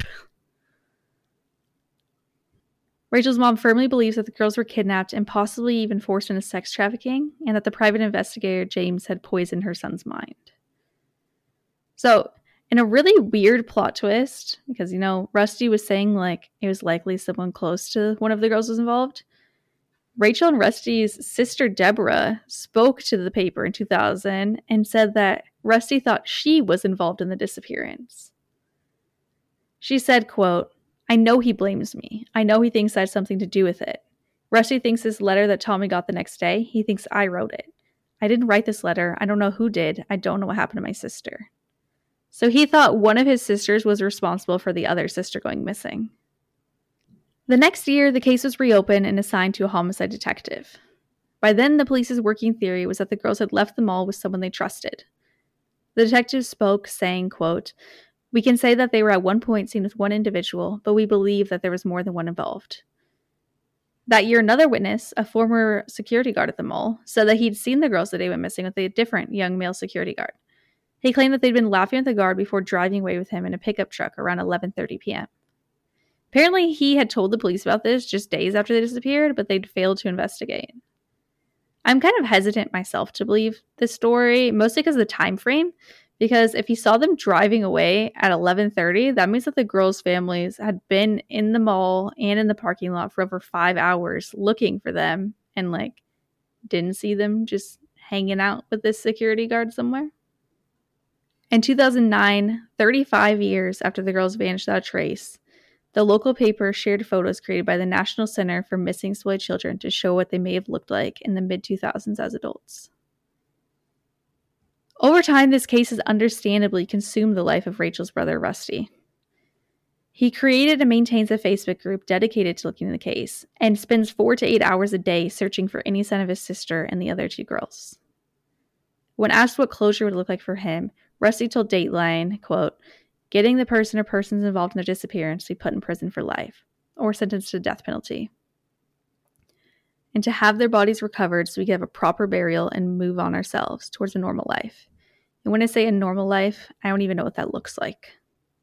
Rachel's mom firmly believes that the girls were kidnapped and possibly even forced into sex trafficking, and that the private investigator, James, had poisoned her son's mind. So, in a really weird plot twist, because, you know, Rusty was saying, like, it was likely someone close to one of the girls was involved, Rachel and Rusty's sister, Deborah, spoke to the paper in two thousand and said that Rusty thought she was involved in the disappearance. She said, quote, "I know he blames me. I know he thinks I had something to do with it. Rusty thinks this letter that Tommy got the next day, he thinks I wrote it. I didn't write this letter. I don't know who did. I don't know what happened to my sister." So he thought one of his sisters was responsible for the other sister going missing. The next year, the case was reopened and assigned to a homicide detective. By then, the police's working theory was that the girls had left the mall with someone they trusted. The detective spoke, saying, quote, "We can say that they were at one point seen with one individual, but we believe that there was more than one involved." That year, another witness, a former security guard at the mall, said that he'd seen the girls the day went missing with a different young male security guard. He claimed that they'd been laughing at the guard before driving away with him in a pickup truck around eleven thirty p.m. Apparently, he had told the police about this just days after they disappeared, but they'd failed to investigate. I'm kind of hesitant myself to believe this story, mostly because of the time frame, because if he saw them driving away at eleven thirty, that means that the girls' families had been in the mall and in the parking lot for over five hours looking for them and, like, didn't see them just hanging out with this security guard somewhere. In two thousand nine, thirty-five years after the girls vanished without a trace, the local paper shared photos created by the National Center for Missing Exploited Children to show what they may have looked like in the mid two thousands as adults. Over time, this case has understandably consumed the life of Rachel's brother, Rusty. He created and maintains a Facebook group dedicated to looking into the case and spends four to eight hours a day searching for any sign of his sister and the other two girls. When asked what closure would look like for him, Rusty told Dateline, quote, "Getting the person or persons involved in their disappearance to be put in prison for life or sentenced to the death penalty. And to have their bodies recovered so we can have a proper burial and move on ourselves towards a normal life." And when I say a normal life, I don't even know what that looks like.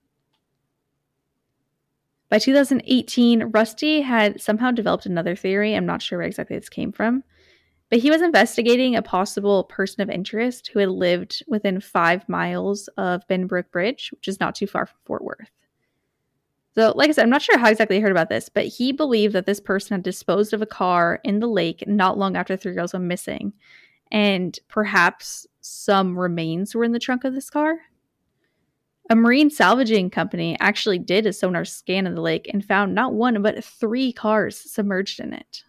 By two thousand eighteen, Rusty had somehow developed another theory. I'm not sure where exactly this came from. But he was investigating a possible person of interest who had lived within five miles of Benbrook Bridge, which is not too far from Fort Worth. So, like I said, I'm not sure how exactly I heard about this, but he believed that this person had disposed of a car in the lake not long after the three girls went missing. And perhaps some remains were in the trunk of this car. A marine salvaging company actually did a sonar scan of the lake and found not one, but three cars submerged in it.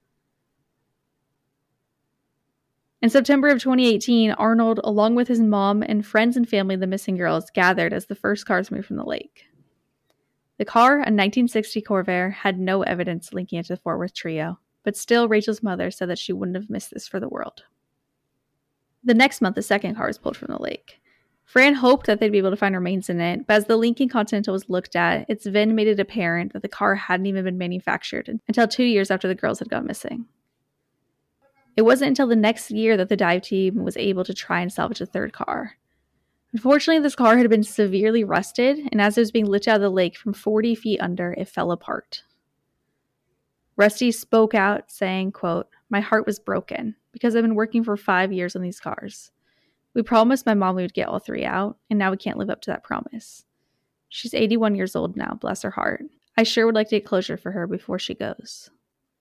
In September of twenty eighteen, Arnold, along with his mom and friends and family of the missing girls, gathered as the first cars moved from the lake. The car, a nineteen sixty Corvair, had no evidence linking it to the Fort Worth trio, but still Rachel's mother said that she wouldn't have missed this for the world. The next month, the second car was pulled from the lake. Fran hoped that they'd be able to find remains in it, but as the Lincoln Continental was looked at, its V I N made it apparent that the car hadn't even been manufactured until two years after the girls had gone missing. It wasn't until the next year that the dive team was able to try and salvage the third car. Unfortunately, this car had been severely rusted, and as it was being lifted out of the lake from forty feet under, it fell apart. Rusty spoke out, saying, quote, "My heart was broken because I've been working for five years on these cars. We promised my mom we would get all three out, and now we can't live up to that promise. She's eighty-one years old now, bless her heart. I sure would like to get closure for her before she goes."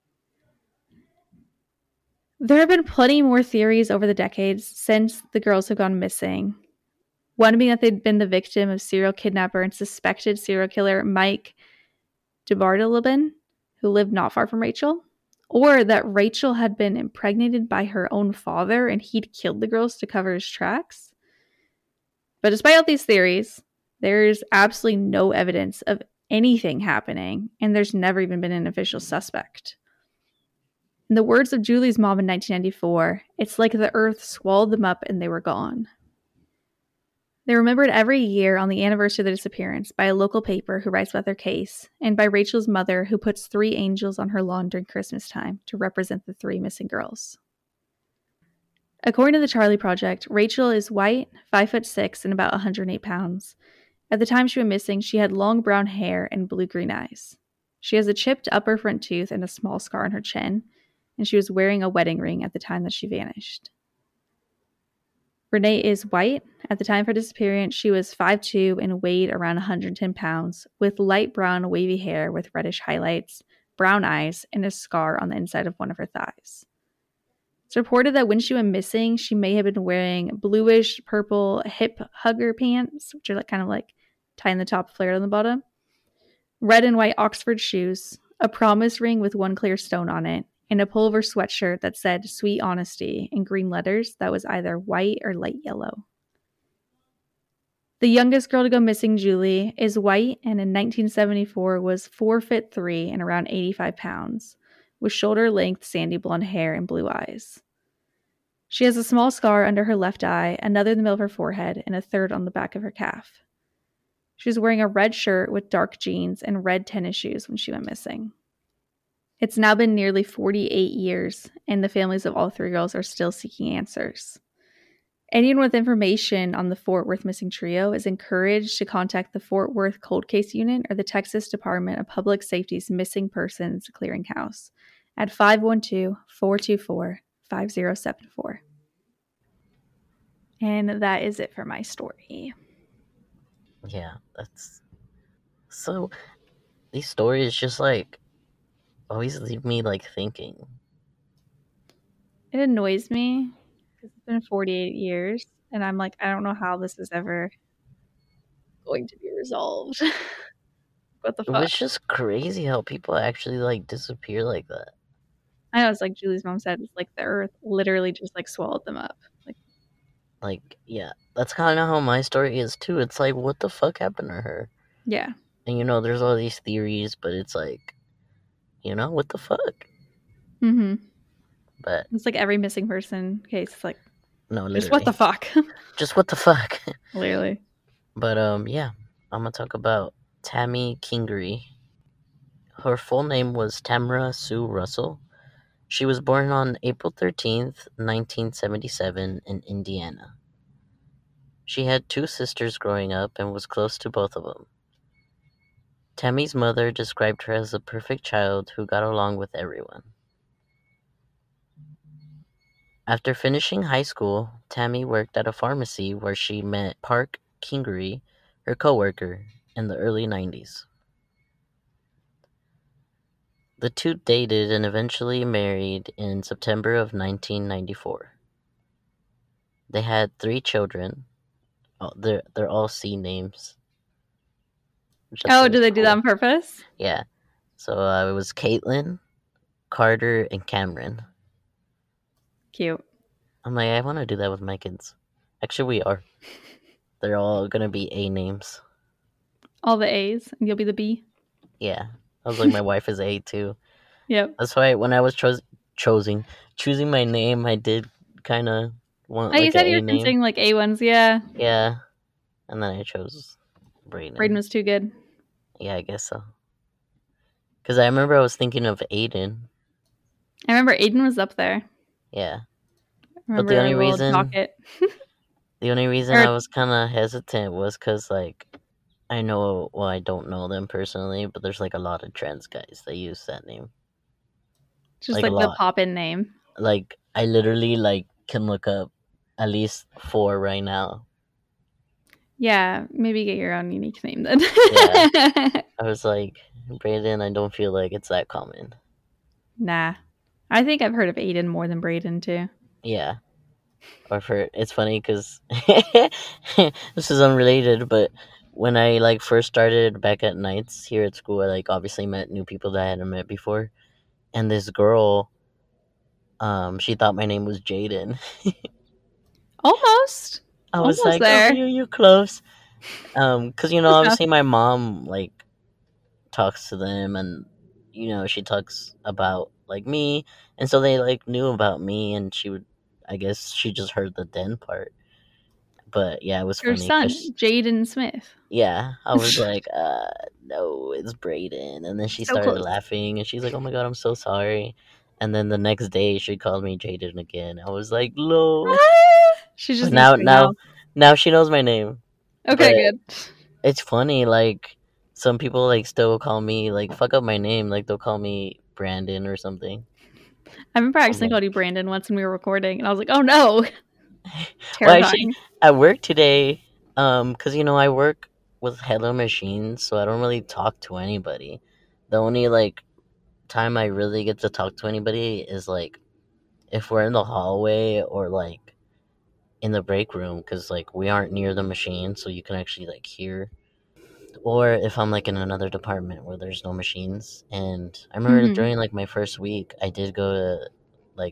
There have been plenty more theories over the decades since the girls have gone missing. One being that they'd been the victim of serial kidnapper and suspected serial killer Mike DeBartolomeo, who lived not far from Rachel, or that Rachel had been impregnated by her own father and he'd killed the girls to cover his tracks. But despite all these theories, there's absolutely no evidence of anything happening, and there's never even been an official suspect. In the words of Julie's mom in nineteen ninety-four, it's like the earth swallowed them up and they were gone. They're remembered every year on the anniversary of their disappearance by a local paper who writes about their case, and by Rachel's mother, who puts three angels on her lawn during Christmas time to represent the three missing girls. According to the Charlie Project, Rachel is white, five foot six, and about one hundred eight pounds. At the time she went missing, she had long brown hair and blue-green eyes. She has a chipped upper front tooth and a small scar on her chin, and she was wearing a wedding ring at the time that she vanished. Renee is white. At the time of her disappearance, she was five foot two and weighed around one hundred ten pounds, with light brown wavy hair with reddish highlights, brown eyes, and a scar on the inside of one of her thighs. It's reported that when she went missing, she may have been wearing bluish purple hip hugger pants, which are like kind of like tie in the top, flared on the bottom, red and white Oxford shoes, a promise ring with one clear stone on it, and a pullover sweatshirt that said Sweet Honesty in green letters that was either white or light yellow. The youngest girl to go missing, Julie, is white and in nineteen seventy-four was four foot three and around eighty-five pounds, with shoulder-length sandy blonde hair and blue eyes. She has a small scar under her left eye, another in the middle of her forehead, and a third on the back of her calf. She was wearing a red shirt with dark jeans and red tennis shoes when she went missing. It's now been nearly forty-eight years, and the families of all three girls are still seeking answers. Anyone with information on the Fort Worth missing trio is encouraged to contact the Fort Worth Cold Case Unit or the Texas Department of Public Safety's Missing Persons Clearinghouse at five one two, four two four, five zero seven four. And that is it for my story. Yeah, that's... So, these stories just, like, always leave me, like, thinking. It annoys me because it's been forty-eight years, and I'm like, I don't know how this is ever going to be resolved. What the It fuck? was just crazy how people actually, like, disappear like that. I know, it's like Julie's mom said, it's like the earth literally just, like, swallowed them up. Like, Like, yeah, that's kind of how my story is, too. It's like, what the fuck happened to her? yeah. And, you know, there's all these theories, but it's like, you know, what the fuck? Mm-hmm. But, It's like every missing person case. It's like, no, literally. just what the fuck? Just what the fuck? Literally. But, um, yeah, I'm gonna talk about Tammy Kingery. Her full name was Tamara Sue Russell. She was born on April thirteenth, nineteen seventy-seven in Indiana. She had two sisters growing up and was close to both of them. Tammy's mother described her as a perfect child who got along with everyone. After finishing high school, Tammy worked at a pharmacy where she met Park Kingery, her coworker, in the early nineties. The two dated and eventually married in September of nineteen ninety-four. They had three children. Oh, they're, they're all C names. which I Oh, thought do was they do that cool. on purpose? Yeah. So uh, it was Caitlin, Carter, and Cameron. Cute. I'm like, I want to do that with my kids. Actually, we are. They're all going to be A names. All the A's, and you'll be the B. Yeah. I was like, my wife is A too. Yep. That's why when I was cho- choosing choosing my name, I did kind of want Oh, you like said an you A were name. considering like A ones, yeah. Yeah. And then I chose Brayden. Braden was too good. Yeah, I guess so. Because I remember I was thinking of Aiden. I remember Aiden was up there. Yeah. I remember the only our little reason- docket. The only reason Or- I was kind of hesitant was because, like, I know, well, I don't know them personally, but there's, like, a lot of trans guys that use that name. Just like, like, a the lot. pop-in name. Like, I literally, like, can look up at least four right now. Yeah, maybe get your own unique name then. I was like, Brayden, I don't feel like it's that common. Nah. I think I've heard of Aiden more than Braden too. Yeah. Or for, it's funny because this is unrelated, but when I, like, first started back at nights here at school, I, like, obviously met new people that I hadn't met before. And this girl, um, she thought my name was Jaden. Almost. I was Almost like, there. oh, you, you close. Um, because, you know, Close obviously my mom, like, talks to them and, you know, she talks about, like, me. And so they, like, knew about me and she would, I guess she just heard the Den part. But yeah, it was Your funny son, because Jaden Smith. yeah, I was like, uh, no, it's Brayden. And then she So started close. laughing and she's like, oh my god, I'm so sorry. And then the next day she called me Jaden again. I was like, no. She's But just now, used to it now. now, now she knows my name. Okay, But good. it's funny, like some people like still call me like fuck up my name, like they'll call me Brandon or something. I remember I I'm accidentally like, called you Brandon once when we were recording, and I was like, oh no. well, actually, Terrifying. at work today, um, cause you know I work with Hello Machines, so I don't really talk to anybody. The only like time I really get to talk to anybody is like if we're in the hallway or like in the break room, cause like we aren't near the machine, so you can actually like hear. Or if I'm like in another department where there's no machines. And I remember Mm-hmm. during like my first week, I did go to like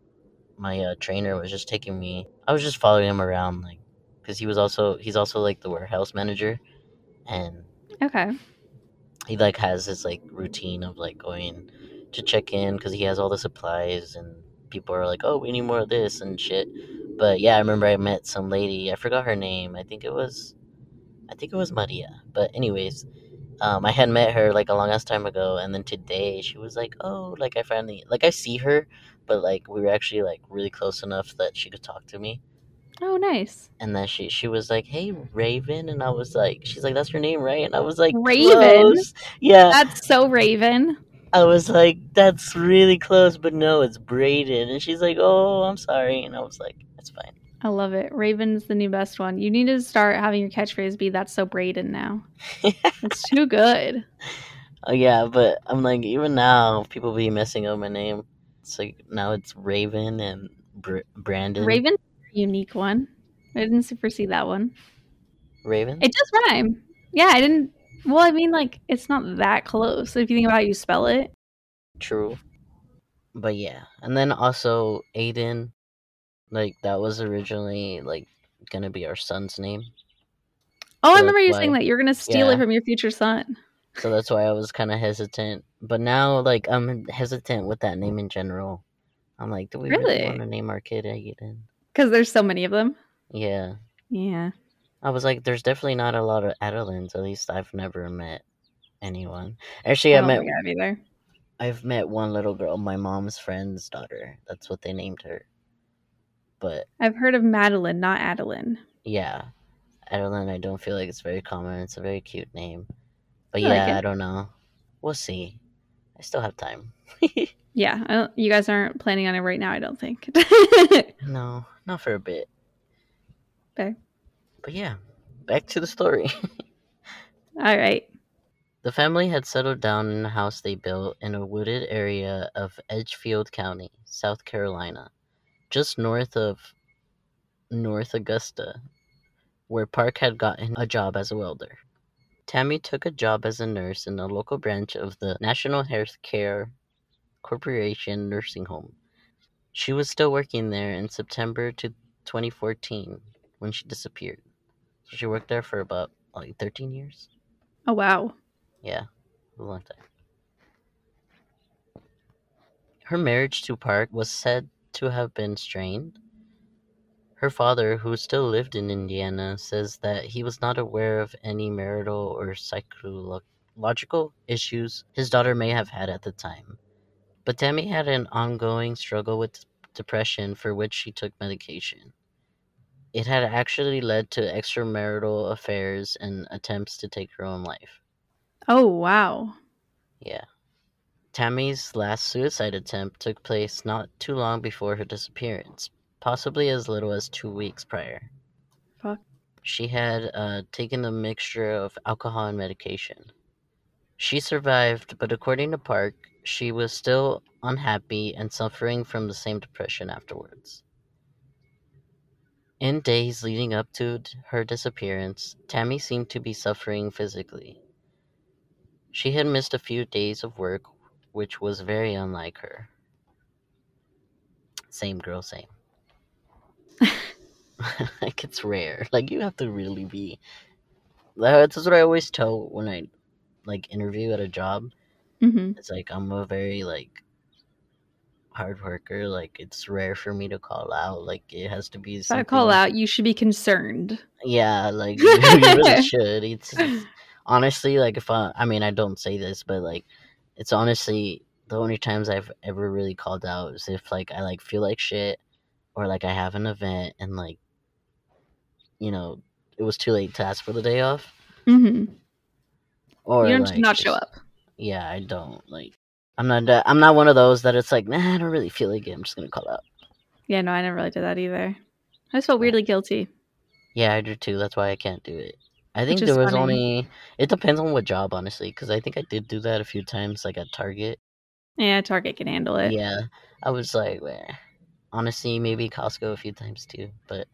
my uh, trainer was just taking me. I was just following him around, like, because he was also he's also like the warehouse manager, and Okay. he like has his like routine of like going to check in because he has all the supplies and people are like, oh, we need more of this and shit. But yeah, I remember I met some lady. I forgot her name. I think it was I think it was Maria. But anyways, um, I had met her like a long ass time ago, and then today she was like, "Oh, like I finally like I see her, but like we were actually like really close enough that she could talk to me." Oh, nice. And then she she was like, "Hey, Raven," and I was like, "She's like, that's your name, right?" And I was like, Raven? "Close." Yeah, That's so Raven. I was like, "That's really close," but no, it's Brayden. And she's like, "Oh, I'm sorry," and I was like, "It's fine." I love it. Raven's the new best one. You need to start having your catchphrase be "That's so Brayden" now. It's too good. Oh yeah, but I'm like, even now, people be messing up my name. It's like now it's Raven and Br- Brandon. Raven's a unique one. I didn't super see that one. Raven? It does rhyme. Yeah, I didn't. Well, I mean, like, it's not that close if you think about how you spell it. True. But yeah. And then also Aiden, like that was originally like gonna be our son's name. Oh, So I that's remember you saying why that you're gonna steal it yeah. from your future son. So that's why I was kinda hesitant. But now like I'm hesitant with that name in general. I'm like, do we really want Really? to name our kid Aiden? Because there's so many of them. Yeah. Yeah. I was like, there's definitely not a lot of Adelins, at least I've never met anyone. Actually I I don't met think I have either. I've met one little girl, my mom's friend's daughter. That's what they named her. But I've heard of Madeline, not Adeline. yeah, Adeline, I don't feel like it's very common. It's a very cute name. But I like yeah, it. I don't know. We'll see. I still have time. Yeah, I don't, you guys aren't planning on it right now, I don't think. No, not for a bit. Okay. But yeah, back to the story. All right. The family had settled down in a house they built in a wooded area of Edgefield County, South Carolina, just north of North Augusta, where Park had gotten a job as a welder. Tammy took a job as a nurse in a local branch of the National Health Care Corporation nursing home. She was still working there in September to twenty fourteen when she disappeared. So she worked there for about like thirteen years. Oh, wow. Yeah, a long time. Her marriage to Park was said to have been strained. Her father, who still lived in Indiana, says that he was not aware of any marital or psychological issues his daughter may have had at the time. But Tammy had an ongoing struggle with depression for which she took medication. It had actually led to extramarital affairs and attempts to take her own life. Oh, wow. Yeah. Tammy's last suicide attempt took place not too long before her disappearance, possibly as little as two weeks prior. Fuck. She had uh, taken a mixture of alcohol and medication. She survived, but according to Park, she was still unhappy and suffering from the same depression afterwards. In days leading up to her disappearance, Tammy seemed to be suffering physically. She had missed a few days of work, which was very unlike her. Same girl, same. Like, it's rare. Like, you have to really be. That's what I always tell when I, like, interview at a job. Mm-hmm. It's like, I'm a very, like, hard worker. Like, it's rare for me to call out. Like, it has to be If I call something. out, you should be concerned. Yeah, like you, you really should. It's, it's honestly like if I, I mean, I don't say this, but like, it's honestly the only times I've ever really called out is if like I like feel like shit or like I have an event and like you know it was too late to ask for the day off Mm-hmm. or You don't like not just, show up. Yeah, I don't like. I'm not. that- I'm not one of those that it's like, nah, I don't really feel like it. I'm just gonna call out. Yeah, no, I never really did that either. I just felt weirdly guilty. Yeah, I do too. That's why I can't do it. I think Which is there was funny. only. It depends on what job, honestly, because I think I did do that a few times, like at Target. Yeah, Target can handle it. Yeah, I was like, well, honestly, maybe Costco a few times too, but.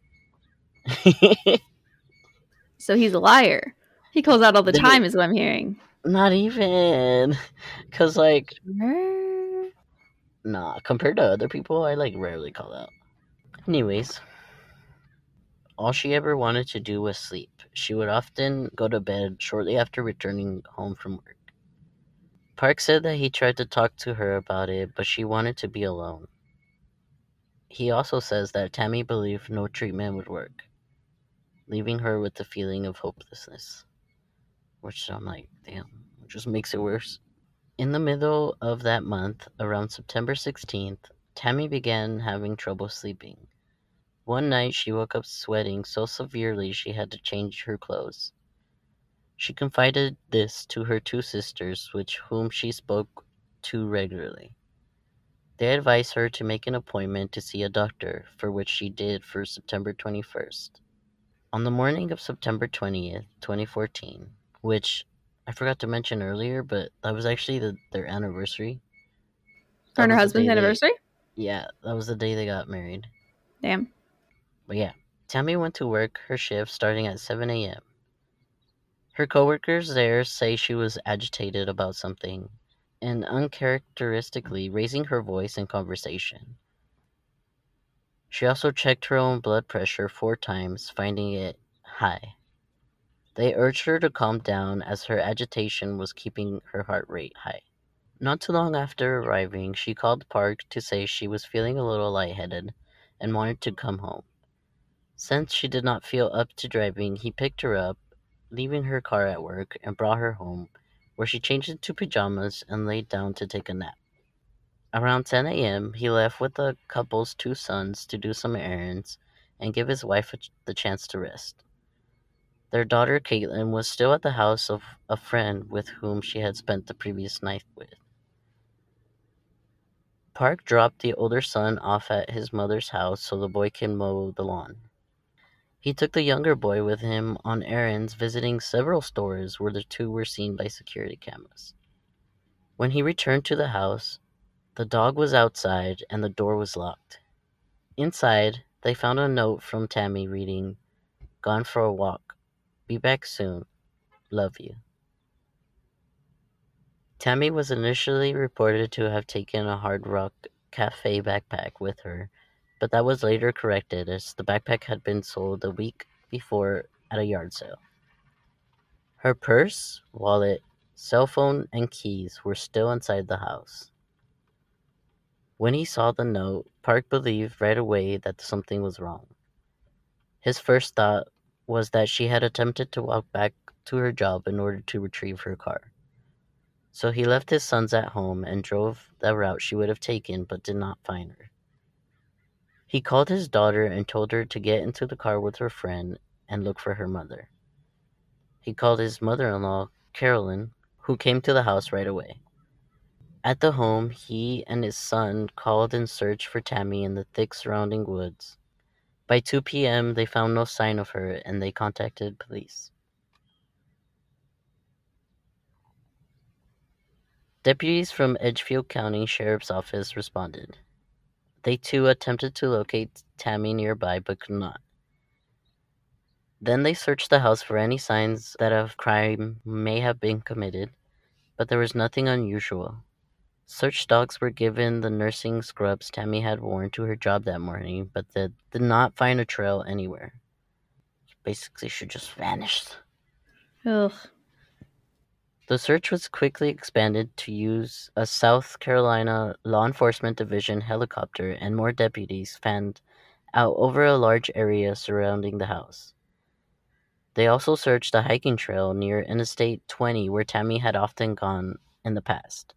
So he's a liar. He calls out all the They- time, is what I'm hearing. Not even, cause like, Sure. nah, compared to other people, I like rarely call out. Anyways, all she ever wanted to do was sleep. She would often go to bed shortly after returning home from work. Park said that he tried to talk to her about it, but she wanted to be alone. He also says that Tammy believed no treatment would work, leaving her with the feeling of hopelessness. Which I'm like, damn, it just makes it worse. In the middle of that month, around September sixteenth, Tammy began having trouble sleeping. One night she woke up sweating so severely she had to change her clothes. She confided this to her two sisters, which whom she spoke to regularly. They advised her to make an appointment to see a doctor, for which she did for September twenty-first. On the morning of September twentieth, twenty fourteen, which I forgot to mention earlier, but that was actually the, their anniversary. Her and her was the husband's day they- anniversary? Yeah, that was the day they got married. Damn. But yeah, Tammy went to work her shift starting at seven a.m. Her coworkers there say she was agitated about something and uncharacteristically raising her voice in conversation. She also checked her own blood pressure four times, finding it high. They urged her to calm down as her agitation was keeping her heart rate high. Not too long after arriving, she called Park to say she was feeling a little lightheaded and wanted to come home. Since she did not feel up to driving, he picked her up, leaving her car at work, and brought her home, where she changed into pajamas and laid down to take a nap. Around ten a.m., he left with the couple's two sons to do some errands and give his wife a ch- the chance to rest. Their daughter, Caitlin, was still at the house of a friend with whom she had spent the previous night with. Park dropped the older son off at his mother's house so the boy can mow the lawn. He took the younger boy with him on errands, visiting several stores where the two were seen by security cameras. When he returned to the house, the dog was outside and the door was locked. Inside, they found a note from Tammy reading, "Gone for a walk. Be back soon. Love you." Tammy was initially reported to have taken a Hard Rock Cafe backpack with her, but that was later corrected as the backpack had been sold a week before at a yard sale. Her purse, wallet, cell phone, and keys were still inside the house. When he saw the note, Park believed right away that something was wrong. His first thought was that she had attempted to walk back to her job in order to retrieve her car. So he left his sons at home and drove the route she would have taken but did not find her. He called his daughter and told her to get into the car with her friend and look for her mother. He called his mother-in-law, Carolyn, who came to the house right away. At the home, he and his son called and searched for Tammy in the thick surrounding woods. By two p.m., they found no sign of her and they contacted police. Deputies from Edgefield County Sheriff's Office responded. They too attempted to locate Tammy nearby but could not. Then they searched the house for any signs that a crime may have been committed, but there was nothing unusual. Search dogs were given the nursing scrubs Tammy had worn to her job that morning, but they did not find a trail anywhere. Basically, she just vanished. Ugh. The search was quickly expanded to use a South Carolina Law Enforcement Division helicopter, and more deputies fanned out over a large area surrounding the house. They also searched a hiking trail near Interstate twenty where Tammy had often gone in the past.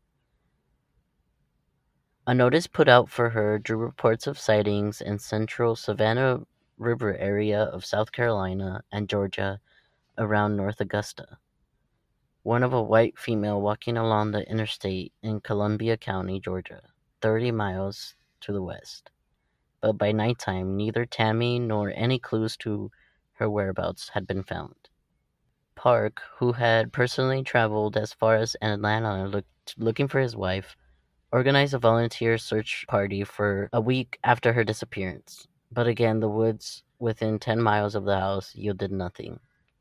A notice put out for her drew reports of sightings in central Savannah River area of South Carolina and Georgia around North Augusta. One of a white female walking along the interstate in Columbia County, Georgia, thirty miles to the west. But by nighttime, neither Tammy nor any clues to her whereabouts had been found. Park, who had personally traveled as far as Atlanta looked, looking for his wife, organized a volunteer search party for a week after her disappearance. But again, the woods within ten miles of the house yielded nothing.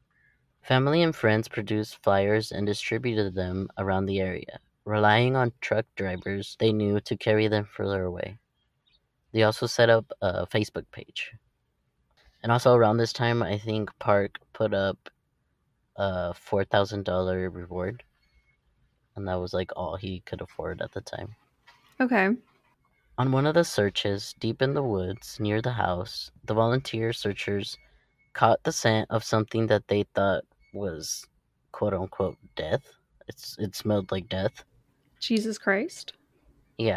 Family and friends produced flyers and distributed them around the area, relying on truck drivers they knew to carry them further away. They also set up a Facebook page. And also around this time, I think Park put up a four thousand dollars reward. And that was like all he could afford at the time. Okay. On one of the searches, deep in the woods near the house, the volunteer searchers caught the scent of something that they thought was quote unquote death. It's it smelled like death. Jesus Christ. Yeah.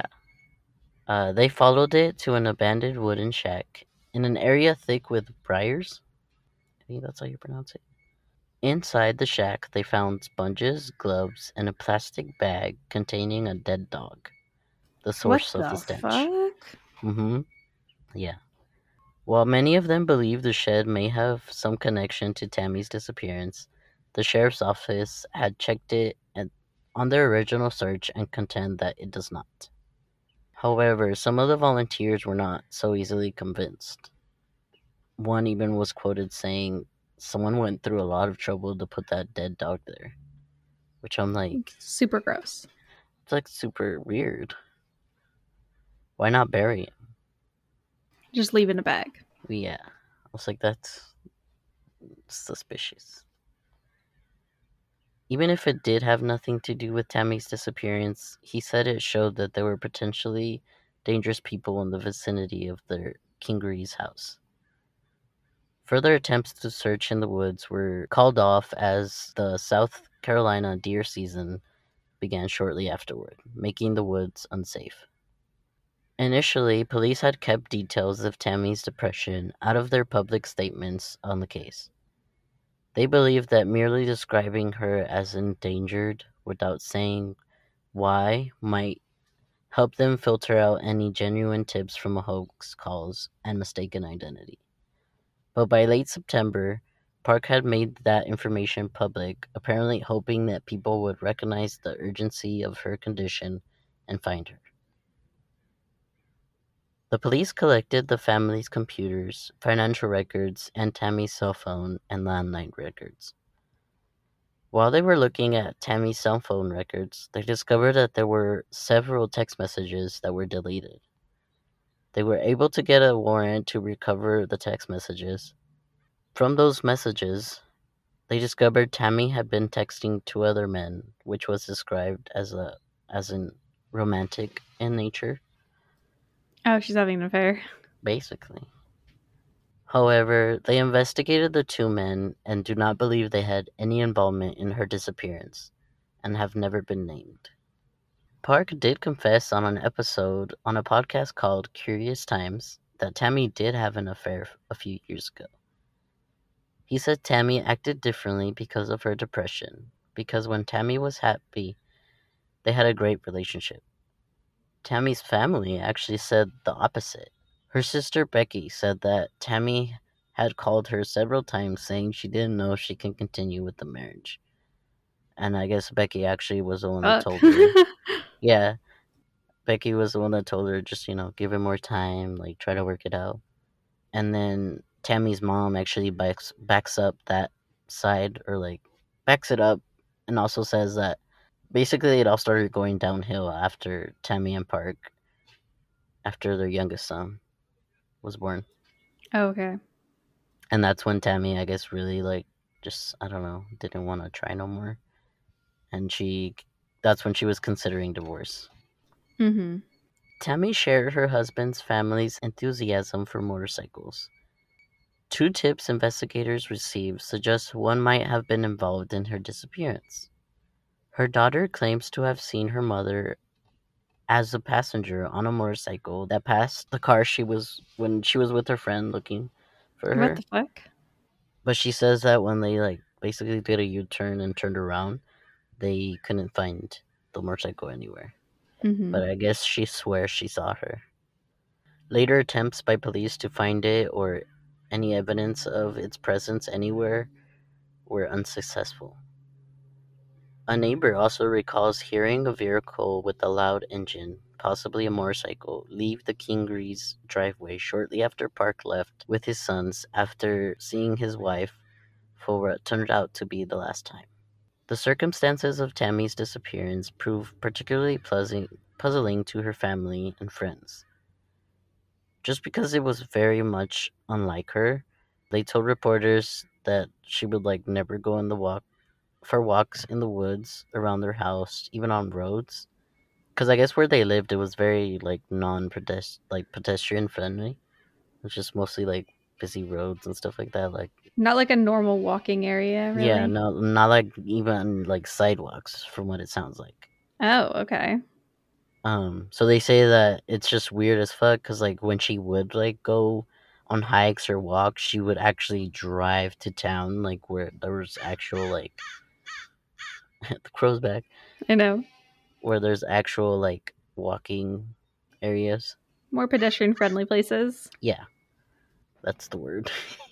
Uh, they followed it to an abandoned wooden shack in an area thick with briars. I think that's how you pronounce it. Inside the shack, they found sponges, gloves, and a plastic bag containing a dead dog. The source what of the the stench. fuck? Mm-hmm. Yeah. While many of them believe the shed may have some connection to Tammy's disappearance, the sheriff's office had checked it and, on their original search and contend that it does not. However, some of the volunteers were not so easily convinced. One even was quoted saying, "Someone went through a lot of trouble to put that dead dog there." Which I'm like, Super gross. it's like super weird. Why not bury it? Just leave in a bag. Yeah. I was like, that's suspicious. Even if it did have nothing to do with Tammy's disappearance, he said it showed that there were potentially dangerous people in the vicinity of their Kingery's house. Further attempts to search in the woods were called off as the South Carolina deer season began shortly afterward, making the woods unsafe. Initially, police had kept details of Tammy's depression out of their public statements on the case. They believed that merely describing her as endangered without saying why might help them filter out any genuine tips from hoax calls and mistaken identity. But by late September, Park had made that information public, apparently hoping that people would recognize the urgency of her condition and find her. The police collected the family's computers, financial records, and Tammy's cell phone and landline records. While they were looking at Tammy's cell phone records, they discovered that there were several text messages that were deleted. They were able to get a warrant to recover the text messages. From those messages, they discovered Tammy had been texting two other men, which was described as a as in romantic in nature. Oh, she's having an affair. Basically. However, they investigated the two men and do not believe they had any involvement in her disappearance, and have never been named. Park did confess on an episode on a podcast called Curious Times that Tammy did have an affair a few years ago. He said Tammy acted differently because of her depression, because when Tammy was happy, they had a great relationship. Tammy's family actually said the opposite. Her sister Becky said that Tammy had called her several times saying she didn't know if she can continue with the marriage. And I guess Becky actually was the one that Fuck. told her. Yeah, Becky was the one that told her just, you know, give her more time, like try to work it out. And then Tammy's mom actually backs backs up that side, or like backs it up, and also says that basically it all started going downhill after Tammy and Park, after their youngest son was born. Oh, okay. And that's when Tammy, I guess, really like just, I don't know, didn't want to try no more. and she that's when she was considering divorce. Mm-hmm. Tammy shared her husband's family's enthusiasm for motorcycles. Two tips investigators received suggest one might have been involved in her disappearance. Her daughter claims to have seen her mother as a passenger on a motorcycle that passed the car she was when she was with her friend looking for What her. the fuck? But she says that when they like basically did a U-turn and turned around, they couldn't find the motorcycle anywhere. Mm-hmm. But I guess she swears she saw her. Later attempts by police to find it or any evidence of its presence anywhere were unsuccessful. A neighbor also recalls hearing a vehicle with a loud engine, possibly a motorcycle, leave the Kingreys' driveway shortly after Park left with his sons after seeing his wife for what turned out to be the last time. The circumstances of Tammy's disappearance proved particularly puzzling to her family and friends. Just because it was very much unlike her, they told reporters that she would like never go on the walk for walks in the woods around their house, even on roads. Because I guess where they lived, it was very like non-pedest like pedestrian friendly. It was just mostly like busy roads and stuff like that. Like Not like a normal walking area, really. yeah, no, not like even like sidewalks, from what it sounds like. Oh, okay. Um, so they say that it's just weird as fuck because like when she would like go on hikes or walks, she would actually drive to town, like where there was actual like the crow's back. I know. Where there's actual like walking areas. More pedestrian friendly places. Yeah, that's the word.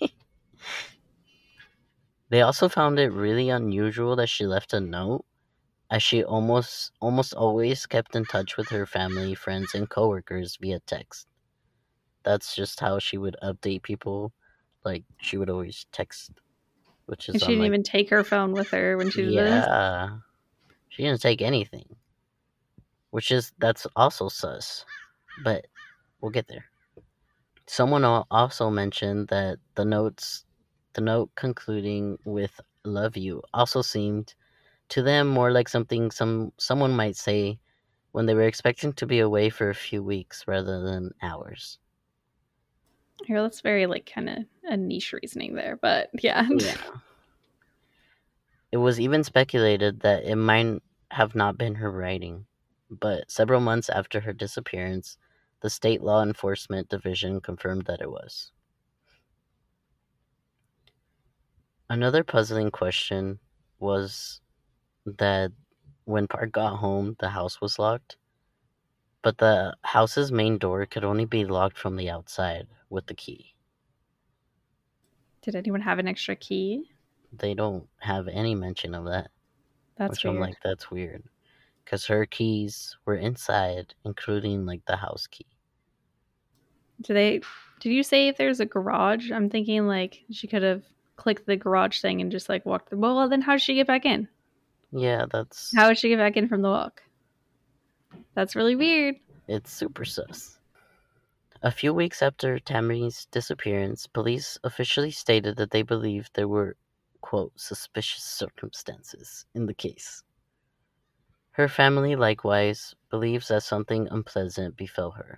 They also found it really unusual that she left a note, as she almost almost always kept in touch with her family, friends, and coworkers via text. That's just how she would update people. Like she would always text, which is And she on, didn't like, even take her phone with her when she did this. yeah, she didn't take anything, which is that's also sus, but we'll get there. Someone al- also mentioned that the notes, the note concluding with "love you," also seemed to them more like something some someone might say when they were expecting to be away for a few weeks rather than hours. Here, that's very like kind of a niche reasoning there, but yeah. Yeah. It was even speculated that it might have not been her writing, but several months after her disappearance, the state law enforcement division confirmed that it was. Another puzzling question was that when Park got home, the house was locked, but the house's main door could only be locked from the outside with the key. Did anyone have an extra key? They don't have any mention of that. That's which weird. I'm like, that's weird. Because her keys were inside, including like the house key. Do they? Did you say if there's a garage? I'm thinking like she could have clicked the garage thing and just like walked. The, well, well, then how did she get back in? Yeah, that's How did she get back in from the walk? That's really weird. it's super sus. A few weeks after Tammy's disappearance, police officially stated that they believed there were, quote, suspicious circumstances in the case. Her family, likewise, believes that something unpleasant befell her.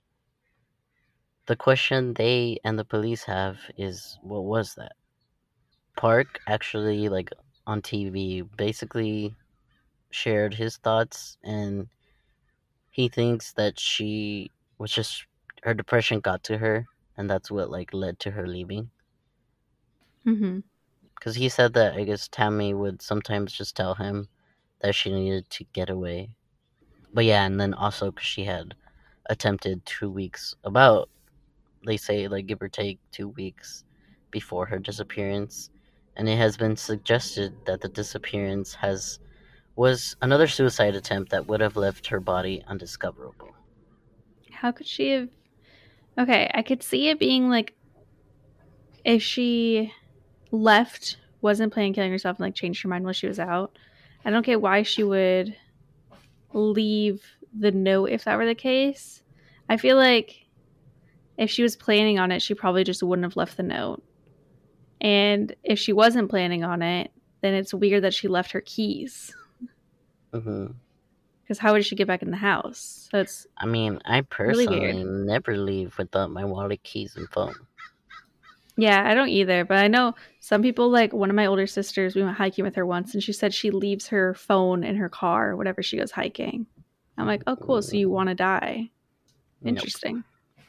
The question they and the police have is, what was that? Park actually, like, on T V, basically shared his thoughts, and he thinks that she was just, her depression got to her, and that's what, like, led to her leaving. Mm-hmm. Because he said that, I guess, Tammy would sometimes just tell him that she needed to get away. But yeah, and then also because she had attempted two weeks, about, they say, like, give or take two weeks before her disappearance, and it has been suggested that the disappearance has was another suicide attempt that would have left her body undiscoverable. How could she have? Okay, I could see it being like if she left, wasn't planning on killing herself, and like changed her mind while she was out. I don't get why she would leave the note if that were the case. I feel like if she was planning on it, she probably just wouldn't have left the note. And if she wasn't planning on it, then it's weird that she left her keys. Mm-hmm. Because how would she get back in the house? So it's I mean, I really personally weird. never leave without my wallet, keys, and phone. Yeah, I don't either. But I know some people, like one of my older sisters, we went hiking with her once, and she said she leaves her phone in her car whenever she goes hiking. I'm like, oh, cool. So you want to die? Nope. Interesting.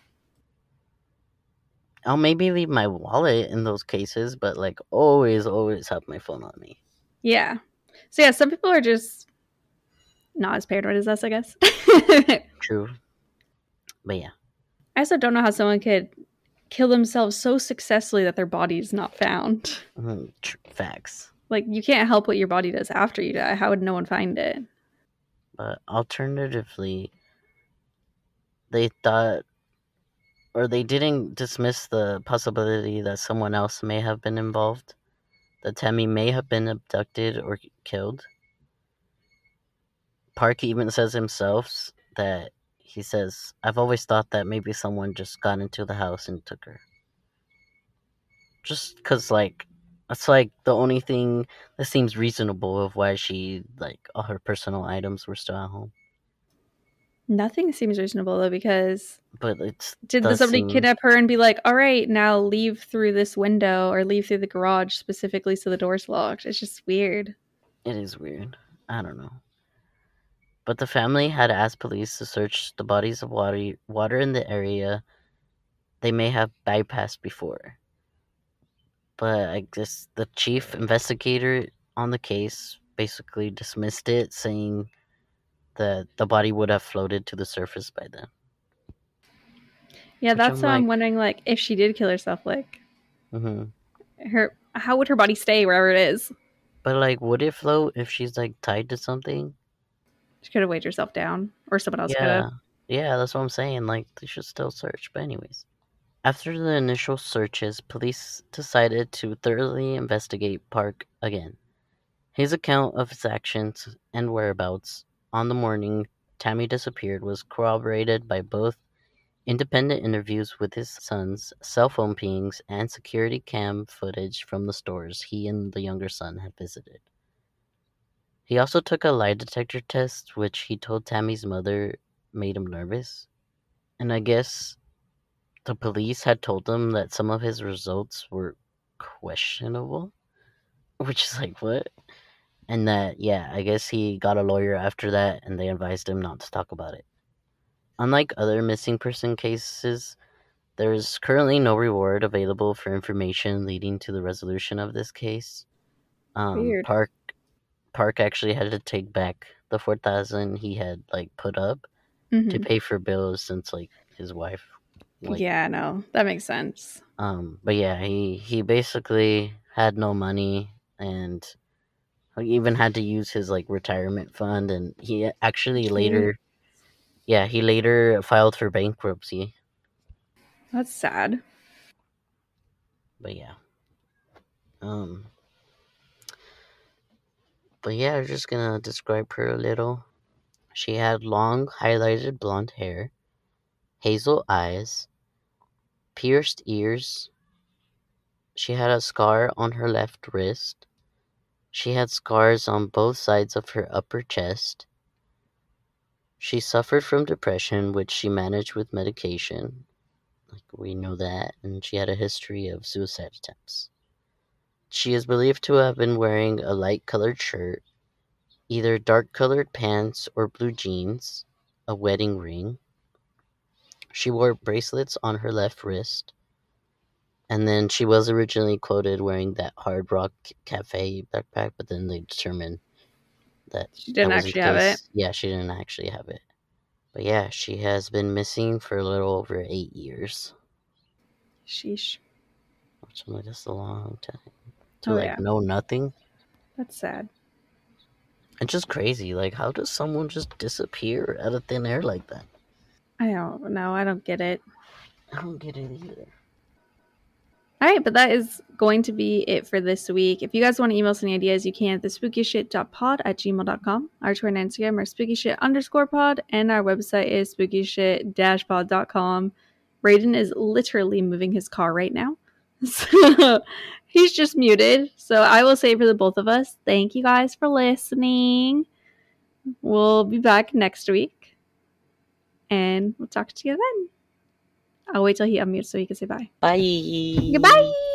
I'll maybe leave my wallet in those cases, but like always, always have my phone on me. Yeah. So yeah, some people are just not as paranoid as us, I guess. True. But yeah. I also don't know how someone could kill themselves so successfully that their body is not found. Mm-hmm. Tr- facts. Like, you can't help what your body does after you die. How would no one find it? But alternatively, they thought, or they didn't dismiss the possibility that someone else may have been involved, that Tammy may have been abducted or killed. Park even says himself that he says, I've always thought that maybe someone just got into the house and took her. Just because, like, that's like the only thing that seems reasonable of why she, like, all her personal items were still at home. Nothing seems reasonable, though, because But it's did does somebody seem- kidnap her and be like, all right, now leave through this window or leave through the garage specifically so the door's locked? It's just weird. It is weird. I don't know. But the family had asked police to search the bodies of water, water in the area they may have bypassed before. But I guess the chief investigator on the case basically dismissed it, saying that the body would have floated to the surface by then. Yeah, Which that's I'm why I'm like- wondering, like, if she did kill herself, like, Mm-hmm. her, how would her body stay wherever it is? But, like, would it float if she's, like, tied to something? She could have weighed herself down, or someone else could Yeah. have. Yeah, that's what I'm saying. Like, they should still search. But anyways. After the initial searches, police decided to thoroughly investigate Park again. His account of his actions and whereabouts on the morning Tammy disappeared was corroborated by both independent interviews with his sons, cell phone pings, and security cam footage from the stores he and the younger son had visited. He also took a lie detector test, which he told Tammy's mother made him nervous. And I guess the police had told him that some of his results were questionable, which is like, what? And that, yeah, I guess he got a lawyer after that, and they advised him not to talk about it. Unlike other missing person cases, there is currently no reward available for information leading to the resolution of this case. Um, Weird. Park Park actually had to take back the four thousand he had like put up Mhm. to pay for bills since like his wife. Like, yeah, no, that makes sense. Um, but yeah, he he basically had no money, and he even had to use his like retirement fund, and he actually later, yeah, he later filed for bankruptcy. That's sad. But yeah, um, but yeah, I'm just gonna describe her a little. She had long, highlighted blonde hair, hazel eyes, pierced ears. She had a scar on her left wrist. She had scars on both sides of her upper chest. She suffered from depression, which she managed with medication. Like, we know that. And she had a history of suicide attempts. She is believed to have been wearing a light-colored shirt, either dark-colored pants or blue jeans, a wedding ring. She wore bracelets on her left wrist. And then she was originally quoted wearing that Hard Rock Cafe backpack, but then they determined that She didn't that wasn't actually the have case. it. Yeah, she didn't actually have it. But yeah, she has been missing for a little over eight years. Sheesh. Which I'm like, that's a long time. To Oh, like yeah. know nothing. That's sad. It's just crazy. Like, how does someone just disappear out of thin air like that? I don't know. I don't get it. I don't get it either. All right, but that is going to be it for this week. If you guys want to email us any ideas, you can at the spookyshit.pod at gmail dot com. Our Twitter and Instagram are spookyshit underscore pod, and our website is spookyshit dash pod dot com. Raiden is literally moving his car right now. So he's just muted. So I will say for the both of us, thank you guys for listening. we'll be back next week. And we'll talk to you then. I'll wait till he unmutes so he can say bye. Bye. Goodbye.